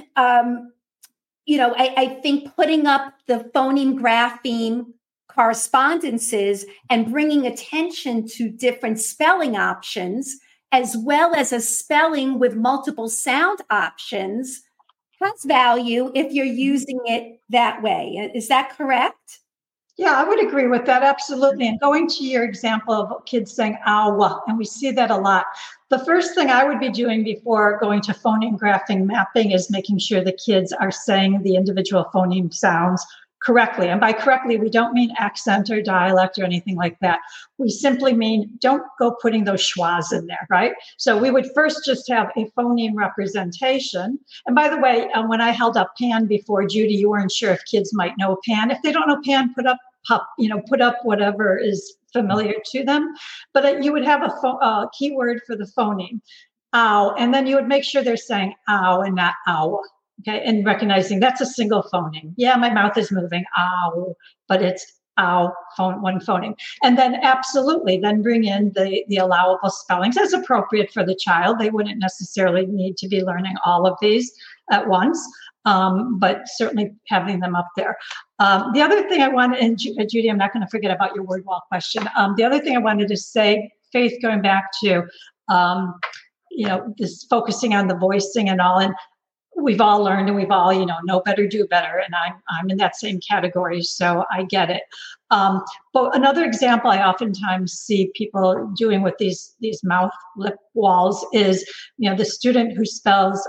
I think putting up the phoneme grapheme correspondences and bringing attention to different spelling options, as well as a spelling with multiple sound options, has value if you're using it that way. Is that correct? Yeah, I would agree with that. Absolutely. And going to your example of kids saying ow, and we see that a lot. The first thing I would be doing before going to phoneme graphing mapping is making sure the kids are saying the individual phoneme sounds correctly. And by correctly, we don't mean accent or dialect or anything like that. We simply mean don't go putting those schwas in there, right? So we would first just have a phoneme representation. And by the way, when I held up pan before, Judy, you weren't sure if kids might know pan. If they don't know pan, put up whatever is familiar to them. But you would have a keyword for the phoneme, ow, and then you would make sure they're saying ow and not ow. Okay, and recognizing that's a single phoneme. Yeah, my mouth is moving, ow, but it's ow, one phoneme. And then absolutely, then bring in the allowable spellings as appropriate for the child. They wouldn't necessarily need to be learning all of these at once, but certainly having them up there. The other thing I wanted, and Judy, I'm not going to forget about your word wall question. The other thing I wanted to say, Faith, going back to, this focusing on the voicing and all, and we've all learned and we've all, know better, do better. And I'm in that same category. So I get it. But another example I oftentimes see people doing with these mouth lip walls is, the student who spells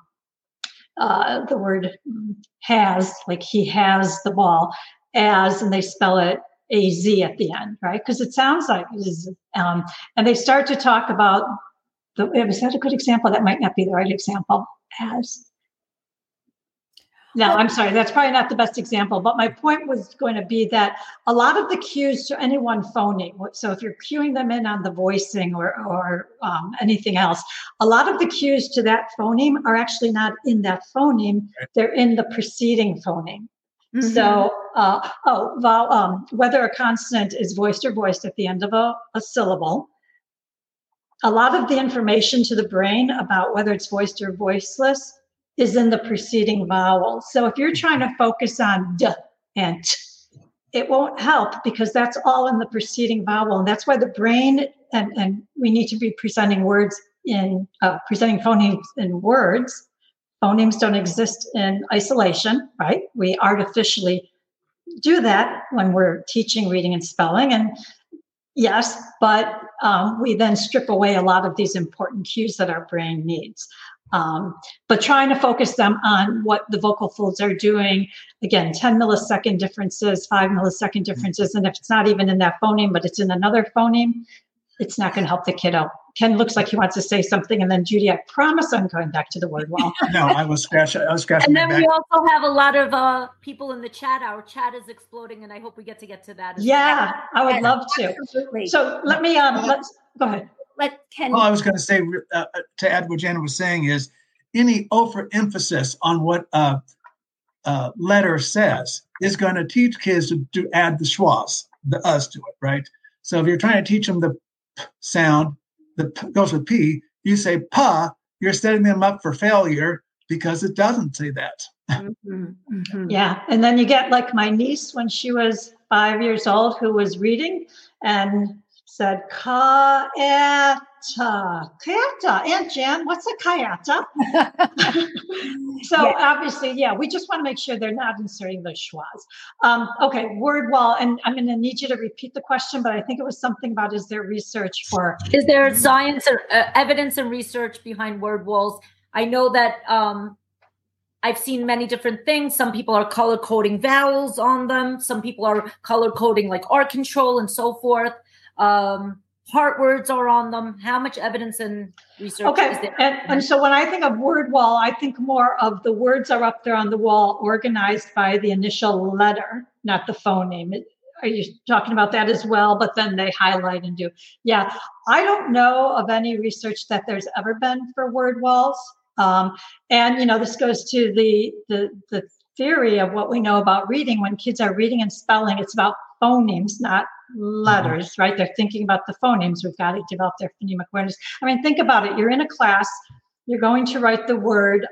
the word has, like he has the ball, as, and they spell it A-Z at the end, right? Because it sounds like it is. And they start to talk about, is that a good example? That might not be the right example. As. No, I'm sorry. That's probably not the best example. But my point was going to be that a lot of the cues to any one phoneme, so if you're cueing them in on the voicing or anything else, a lot of the cues to that phoneme are actually not in that phoneme. They're in the preceding phoneme. Mm-hmm. So, whether a consonant is voiced or voiced at the end of a syllable, a lot of the information to the brain about whether it's voiced or voiceless is in the preceding vowel. So if you're trying to focus on d and t, it won't help because that's all in the preceding vowel. And that's why the brain, and we need to be presenting words presenting phonemes in words. Phonemes don't exist in isolation, right? We artificially do that when we're teaching reading and spelling. And yes, but we then strip away a lot of these important cues that our brain needs. But trying to focus them on what the vocal folds are doing, again, 10 millisecond differences, 5 millisecond differences. And if it's not even in that phoneme, but it's in another phoneme, it's not going to help the kiddo. Ken looks like he wants to say something. And then Judy, I promise I'm going back to the word wall. No, I was scratching. And then we also have a lot of people in the chat. Our chat is exploding, and I hope we get to that. Yeah, I would love to. Absolutely. So let me, let's go ahead. Let Ken. Well, I was going to say, to add what Janet was saying, is any overemphasis on what a letter says is going to teach kids to add the schwas, the us to it, right? So if you're trying to teach them the p sound, the p goes with P, you say pa, you're setting them up for failure because it doesn't say that. Mm-hmm. Mm-hmm. Yeah. And then you get like my niece when she was 5 years old who was reading and said, kayata. Kayata. Aunt Jan, what's a kayata? So yeah. Obviously, yeah, we just want to make sure they're not inserting those schwas. Okay, word wall. And I'm going to need you to repeat the question, but I think it was something about, is there research for... Is there science or evidence and research behind word walls? I know that I've seen many different things. Some people are color coding vowels on them. Some people are color coding like R control and so forth. Heart words are on them. How much evidence and research is there? And so when I think of word wall, I think more of the words are up there on the wall organized by the initial letter, not the phoneme. Are you talking about that as well? But then they highlight and do. Yeah, I don't know of any research that there's ever been for word walls. And, this goes to the theory of what we know about reading. When kids are reading and spelling, it's about phonemes, not letters, right? They're thinking about the phonemes. We've got to develop their phonemic awareness. I mean, think about it. You're in a class. You're going to write the word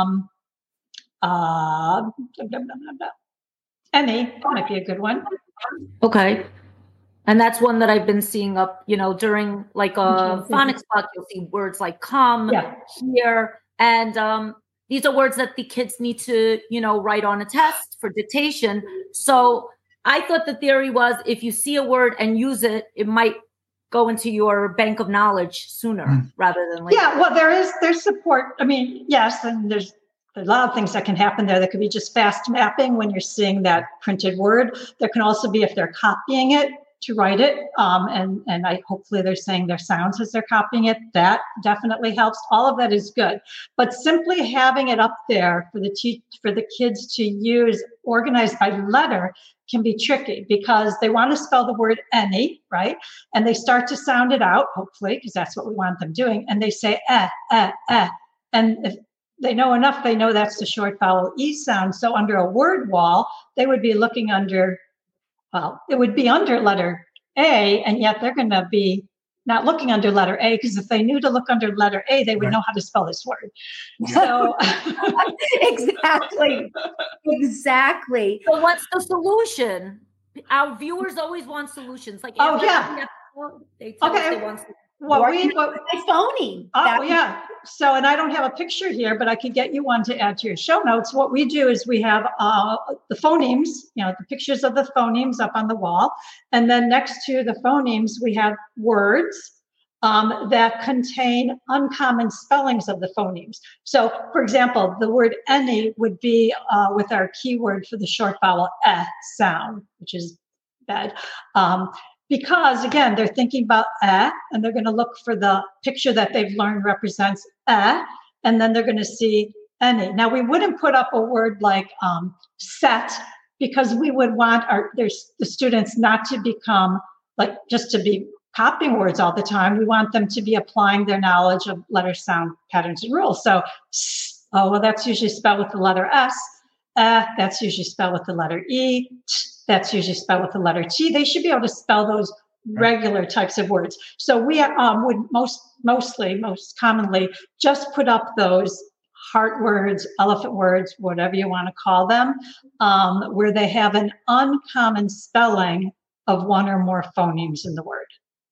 any. Might be a good one. Okay. And that's one that I've been seeing up, during like a phonics block. You'll see words like come, here. And these are words that the kids need to, write on a test for dictation. So I thought the theory was if you see a word and use it, it might go into your bank of knowledge sooner rather than later. Yeah, well, there's support. I mean, yes, and there's a lot of things that can happen there. That could be just fast mapping when you're seeing that printed word. There can also be if they're copying it to write it. And hopefully they're saying their sounds as they're copying it. That definitely helps. All of that is good. But simply having it up there for the kids to use organized by letter can be tricky because they want to spell the word any, right? And they start to sound it out, hopefully, because that's what we want them doing. And they say eh. And if they know enough, they know that's the short vowel E sound. So under a word wall, they would be looking under, it would be under letter A, and yet they're going to be not looking under letter A, because if they knew to look under letter A, they would know how to spell this word. So exactly. So what's the solution? Our viewers always want solutions. Like, they tell us they want. by phoneme. Oh, yeah. So, and I don't have a picture here, but I could get you one to add to your show notes. What we do is we have the phonemes, the pictures of the phonemes up on the wall. And then next to the phonemes, we have words that contain uncommon spellings of the phonemes. So, for example, the word any would be with our keyword for the short vowel sound, which is bad. Because again, they're thinking about and they're going to look for the picture that they've learned represents and then they're going to see any. Now, we wouldn't put up a word like set because we would want the students not to become just to be copying words all the time. We want them to be applying their knowledge of letter, sound, patterns, and rules. So, that's usually spelled with the letter S. That's usually spelled with the letter E. That's usually spelled with the letter T. They should be able to spell those regular types of words. So we would most commonly just put up those heart words, elephant words, whatever you want to call them, where they have an uncommon spelling of one or more phonemes in the word.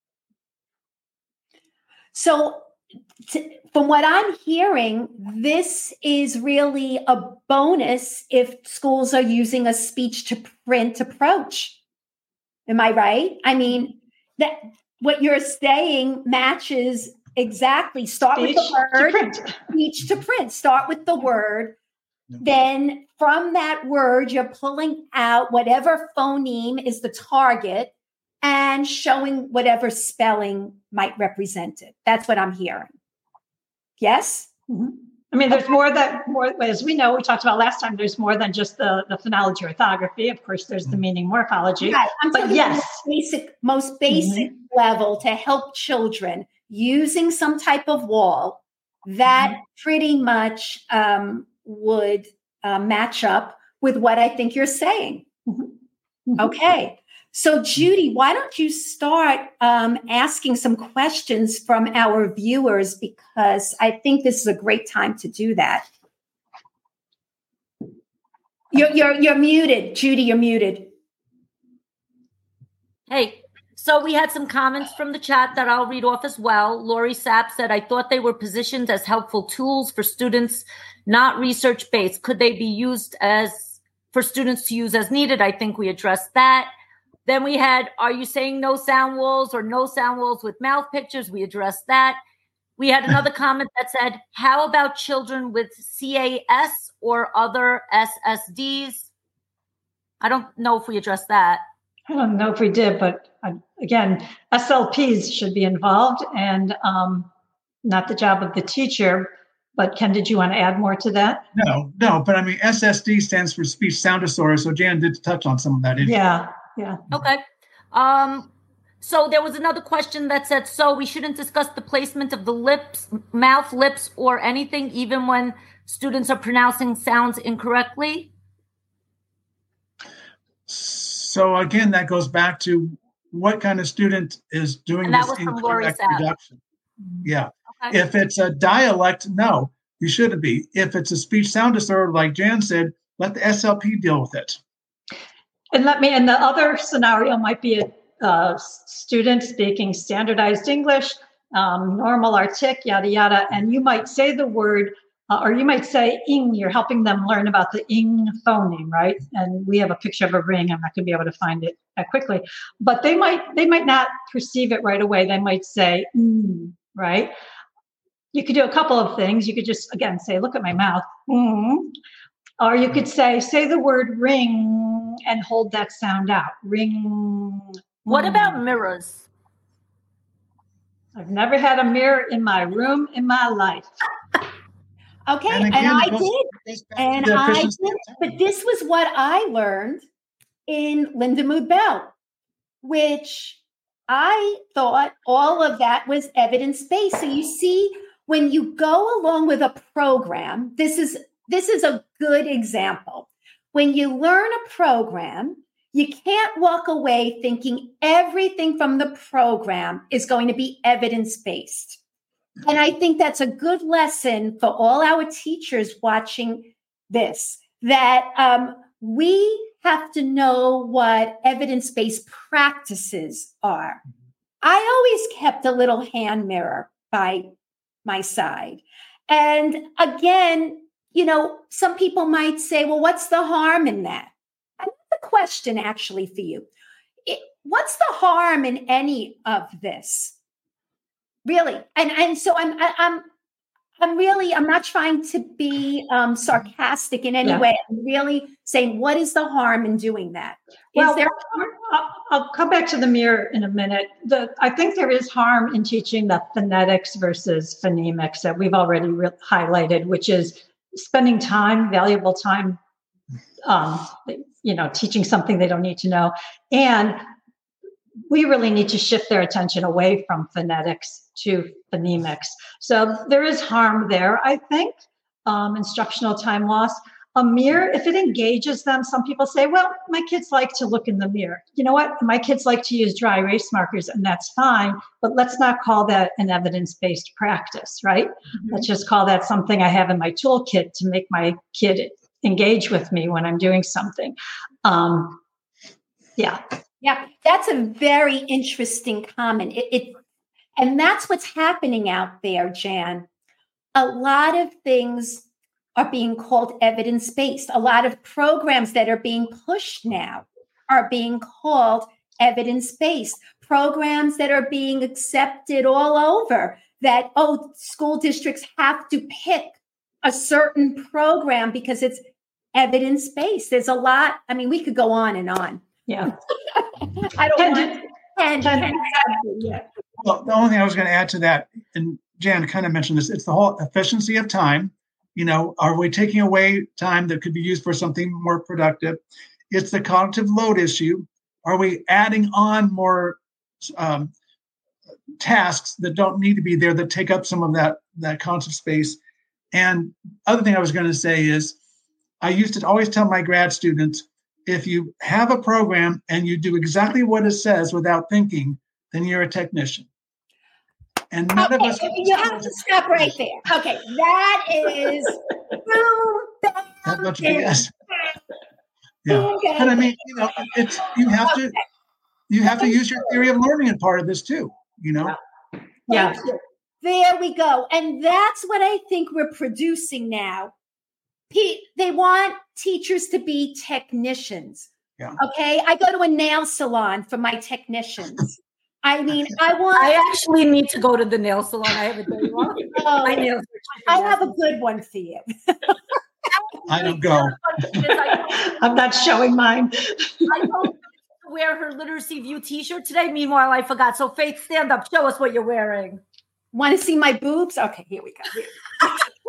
So from what I'm hearing, this is really a bonus if schools are using a speech to print approach. Am I right? I mean, that what you're saying matches exactly. Start with the word, speech to print. Start with the word. Then from that word, you're pulling out whatever phoneme is the target and showing whatever spelling might represent it. That's what I'm hearing. Yes? Mm-hmm. I mean, there's more, as we know, we talked about last time, there's more than just the phonology orthography. Of course, there's the meaning morphology. Right. But yes. Most basic level to help children using some type of wall that pretty much would match up with what I think you're saying. Mm-hmm. Okay. So, Judy, why don't you start asking some questions from our viewers, because I think this is a great time to do that. You're muted, Judy. You're muted. Hey, so we had some comments from the chat that I'll read off as well. Lori Sapp said, "I thought they were positioned as helpful tools for students, not research based. Could they be used for students to use as needed?" I think we addressed that. Then we had, "Are you saying no sound walls or no sound walls with mouth pictures?" We addressed that. We had another comment that said, "How about children with CAS or other SSDs?" I don't know if we addressed that. I don't know if we did, but again, SLPs should be involved and not the job of the teacher. But Ken, did you want to add more to that? No, but I mean, SSD stands for speech sound disorder. So Jan did touch on some of that. Yeah. Okay. So there was another question that said, so we shouldn't discuss the placement of the mouth, lips, or anything, even when students are pronouncing sounds incorrectly? So again, that goes back to what kind of student is doing this incorrect production. Yeah. Okay. If it's a dialect, no, you shouldn't be. If it's a speech sound disorder, like Jan said, let the SLP deal with it. And the other scenario might be a student speaking standardized English, normal artic, yada, yada. And you might say the word, or you might say ing, you're helping them learn about the ing phoneme, right? And we have a picture of a ring. I'm not going to be able to find it that quickly, but they might not perceive it right away. They might say, right? You could do a couple of things. You could just, again, say, look at my mouth. Or you could say the word ring and hold that sound out. Ring. What about mirrors? I've never had a mirror in my room in my life. Okay, and I did. But this was what I learned in Lindamood Bell, which I thought all of that was evidence-based. So you see, when you go along with a program, this is a good example. When you learn a program, you can't walk away thinking everything from the program is going to be evidence-based. And I think that's a good lesson for all our teachers watching this, that we have to know what evidence-based practices are. I always kept a little hand mirror by my side. And again, some people might say, well, what's the harm in that? I have a question actually for you. What's the harm in any of this? Really? And so I'm not trying to be sarcastic in any way. I'm really saying, what is the harm in doing that? I'll come back to the mirror in a minute. I think there is harm in teaching the phonetics versus phonemics that we've already highlighted, which is spending time, valuable time, teaching something they don't need to know. And we really need to shift their attention away from phonetics to phonemics. So there is harm there, I think, instructional time loss. A mirror, if it engages them, some people say, well, my kids like to look in the mirror. You know what? My kids like to use dry erase markers, and that's fine, but let's not call that an evidence-based practice, right? Mm-hmm. Let's just call that something I have in my toolkit to make my kid engage with me when I'm doing something. Yeah, that's a very interesting comment. And that's what's happening out there, Jan. A lot of things are being called evidence-based. A lot of programs that are being pushed now are being called evidence-based. Programs that are being accepted all over that, school districts have to pick a certain program because it's evidence-based. There's a lot. I mean, we could go on and on. Yeah. I don't want to. Well, the only thing I was going to add to that, and Jan kind of mentioned this, it's the whole efficiency of time. Are we taking away time that could be used for something more productive? It's the cognitive load issue. Are we adding on more tasks that don't need to be there that take up some of that cognitive space? And other thing I was going to say is, I used to always tell my grad students, if you have a program and you do exactly what it says without thinking, then you're a technician. And none of us. You have to stop right there. Okay, that is that much BS. Yeah, but I mean, it's you have to use your theory of learning in part of this too. Yeah. There we go, and that's what I think we're producing now. They want teachers to be technicians. Yeah. Okay. I go to a nail salon for my technicians. I mean, I actually need to go to the nail salon. I have a day long. I have a good one for you. I don't go. I'm not showing mine. I told her to wear her Literacy View t-shirt today. Meanwhile, I forgot. So Faith, stand up. Show us what you're wearing. Want to see my boobs? Okay, here we go.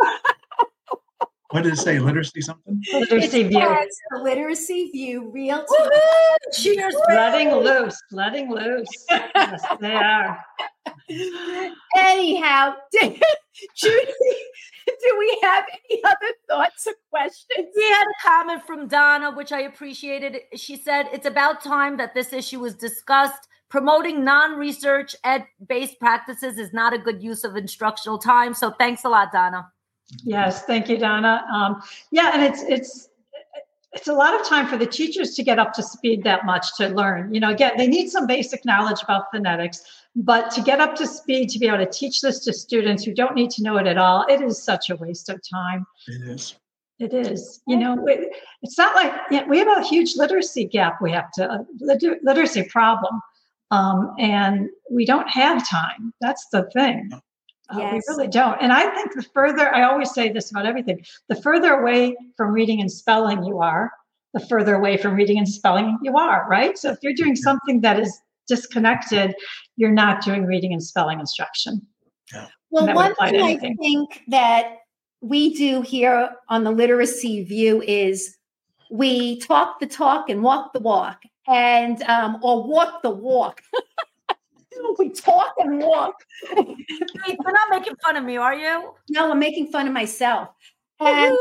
What did it say? Literacy something? Literacy View. The Literacy View real Cheers. Letting loose. Yes, they are. Anyhow, Judy, do we have any other thoughts or questions? We had a comment from Donna, which I appreciated. She said, it's about time that this issue was discussed. Promoting non-research ed-based practices is not a good use of instructional time. So thanks a lot, Donna. Yes, thank you, Donna. And it's a lot of time for the teachers to get up to speed that much to learn. Again, they need some basic knowledge about phonetics, but to get up to speed to be able to teach this to students who don't need to know it at all, it is such a waste of time. It is. It is. It's not like we have a huge literacy gap. We have literacy problem, and we don't have time. That's the thing. Yes. We really don't. And I think I always say this about everything, the further away from reading and spelling you are, the further away from reading and spelling you are, right? So if you're doing something that is disconnected, you're not doing reading and spelling instruction. Yeah. Well, one thing I think that we do here on the Literacy View is we talk the talk and walk the walk, and or walk the walk. We talk and walk. You're not making fun of me, are you? No, I'm making fun of myself. And,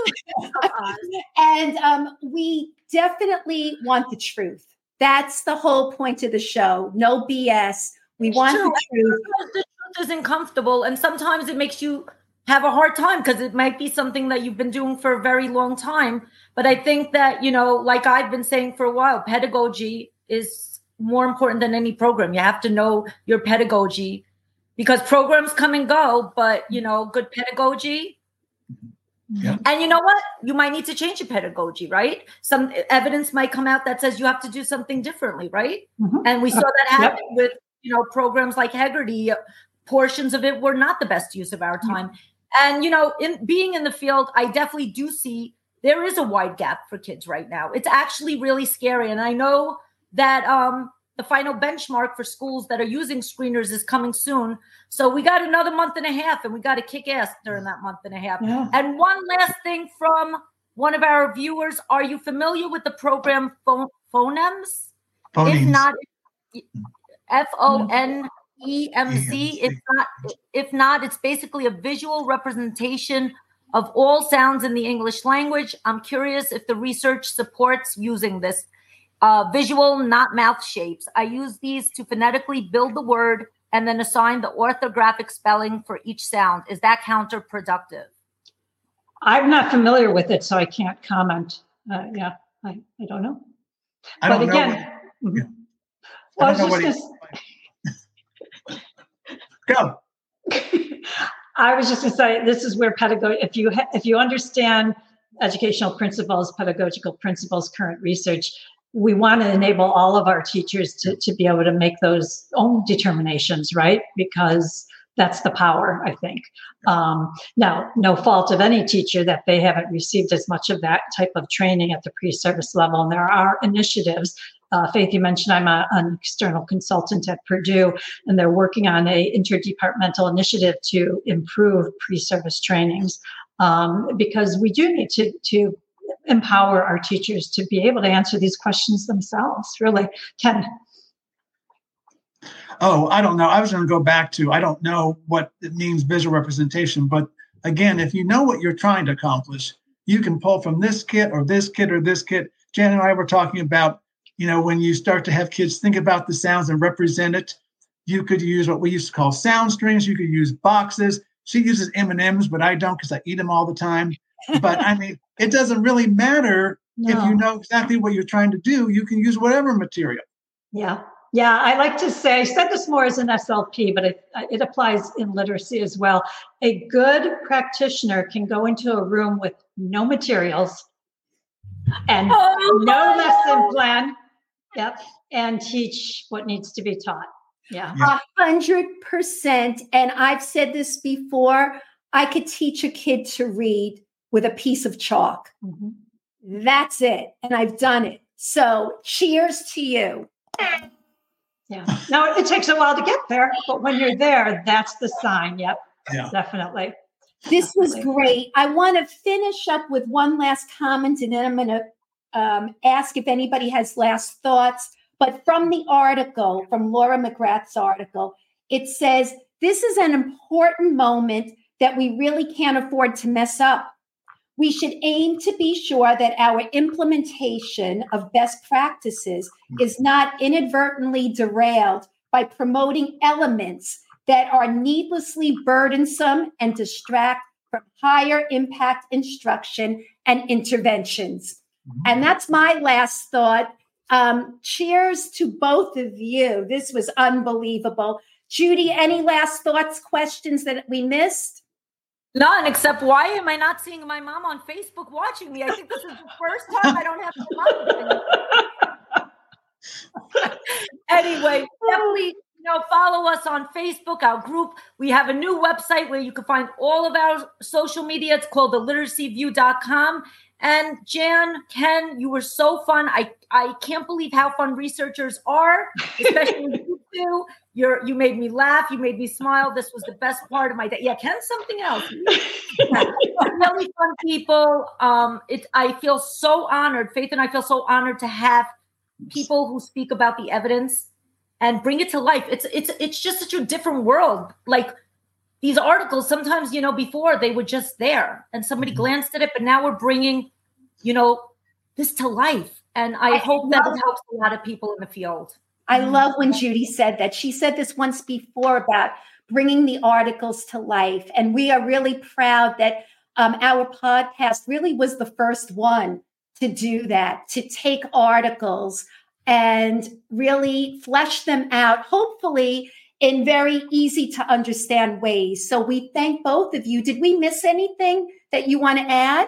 we definitely want the truth. That's the whole point of the show. No BS. We want the truth. The truth isn't comfortable, and sometimes it makes you have a hard time because it might be something that you've been doing for a very long time. But I think that, like I've been saying for a while, pedagogy is more important than any program. You have to know your pedagogy, because programs come and go, but good pedagogy. Yeah. And you know what? You might need to change your pedagogy, right? Some evidence might come out that says you have to do something differently, right? Mm-hmm. And we saw that happen with, programs like Heggerty. Portions of it were not the best use of our time. And, in being in the field, I definitely do see there is a wide gap for kids right now. It's actually really scary. And I know that the final benchmark for schools that are using screeners is coming soon. So we got another month and a half, and we got to kick ass during that month and a half. Yeah. And one last thing from one of our viewers. Are you familiar with the program Phonemes? If not, Phonemz. If not, it's basically a visual representation of all sounds in the English language. I'm curious if the research supports using this. Visual, not mouth shapes. I use these to phonetically build the word and then assign the orthographic spelling for each sound. Is that counterproductive? I'm not familiar with it, so I can't comment. I don't know. I don't know. Go. I was just going to say, this is where pedagogy, if you understand educational principles, pedagogical principles, current research, we want to enable all of our teachers to be able to make those own determinations, right? Because that's the power, I think. Now, no fault of any teacher that they haven't received as much of that type of training at the pre-service level. And there are initiatives. Faith, you mentioned I'm an external consultant at Purdue, and they're working on a interdepartmental initiative to improve pre-service trainings, because we do need to empower our teachers to be able to answer these questions themselves. Really, Ken. Oh, I don't know. I was going to go back to, I don't know what it means, visual representation. But again, if you know what you're trying to accomplish, you can pull from this kit or this kit or this kit. Jan and I were talking about, when you start to have kids think about the sounds and represent it, you could use what we used to call sound strings. You could use boxes. She uses M&Ms, but I don't, because I eat them all the time. But I mean, it doesn't really matter. If you know exactly what you're trying to do, you can use whatever material. Yeah. I like to say, I said this more as an SLP, but it applies in literacy as well. A good practitioner can go into a room with no materials and no lesson plan. Yep. And teach what needs to be taught. Yeah. 100%. And I've said this before, I could teach a kid to read with a piece of chalk. Mm-hmm. That's it. And I've done it. So cheers to you. Yeah. Now it takes a while to get there, but when you're there, that's the sign. Yep. Yeah. Definitely. This was great. I want to finish up with one last comment, and then I'm going to ask if anybody has last thoughts. But from the article, from Laura McGrath's article, it says, this is an important moment that we really can't afford to mess up. We should aim to be sure that our implementation of best practices is not inadvertently derailed by promoting elements that are needlessly burdensome and distract from higher impact instruction and interventions. And that's my last thought. Cheers to both of you. This was unbelievable. Judy, any last thoughts, questions that we missed? None, except why am I not seeing my mom on Facebook watching me? I think this is the first time I don't have my mom. Anyway, definitely follow us on Facebook, our group. We have a new website where you can find all of our social media. It's called theliteracyview.com. And Jan, Ken, you were so fun. I can't believe how fun researchers are, especially you two. You made me laugh. You made me smile. This was the best part of my day. Yeah, Ken's something else. Really fun people. I feel so honored. Faith and I feel so honored to have people who speak about the evidence and bring it to life. It's just such a different world. Like these articles, sometimes, before they were just there and somebody glanced at it, but now we're bringing, this to life. And I hope that it helps a lot of people in the field. I love when Judy said that. She said this once before about bringing the articles to life. And we are really proud that our podcast really was the first one to do that, to take articles and really flesh them out, hopefully in very easy to understand ways. So we thank both of you. Did we miss anything that you want to add?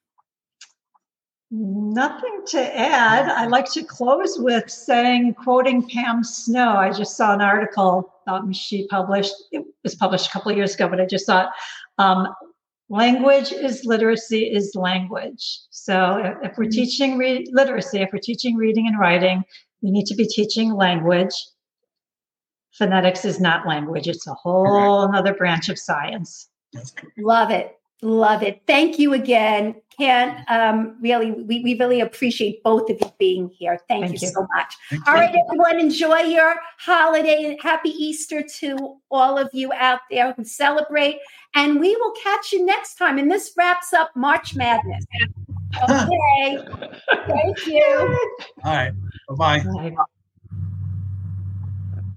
Nothing to add. I like to close with quoting Pam Snow. I just saw an article she published. It was published a couple of years ago, but I just thought, language is literacy is language. So if we're teaching literacy, if we're teaching reading and writing, we need to be teaching language. Phonetics is not language. It's a whole other branch of science. Love it. Love it. Thank you again. We really appreciate both of you being here. Thank you so much. All right, everyone, enjoy your holiday and happy Easter to all of you out there who celebrate. And we will catch you next time. And this wraps up March Madness. Okay. Thank you. All right. Bye-bye. Bye.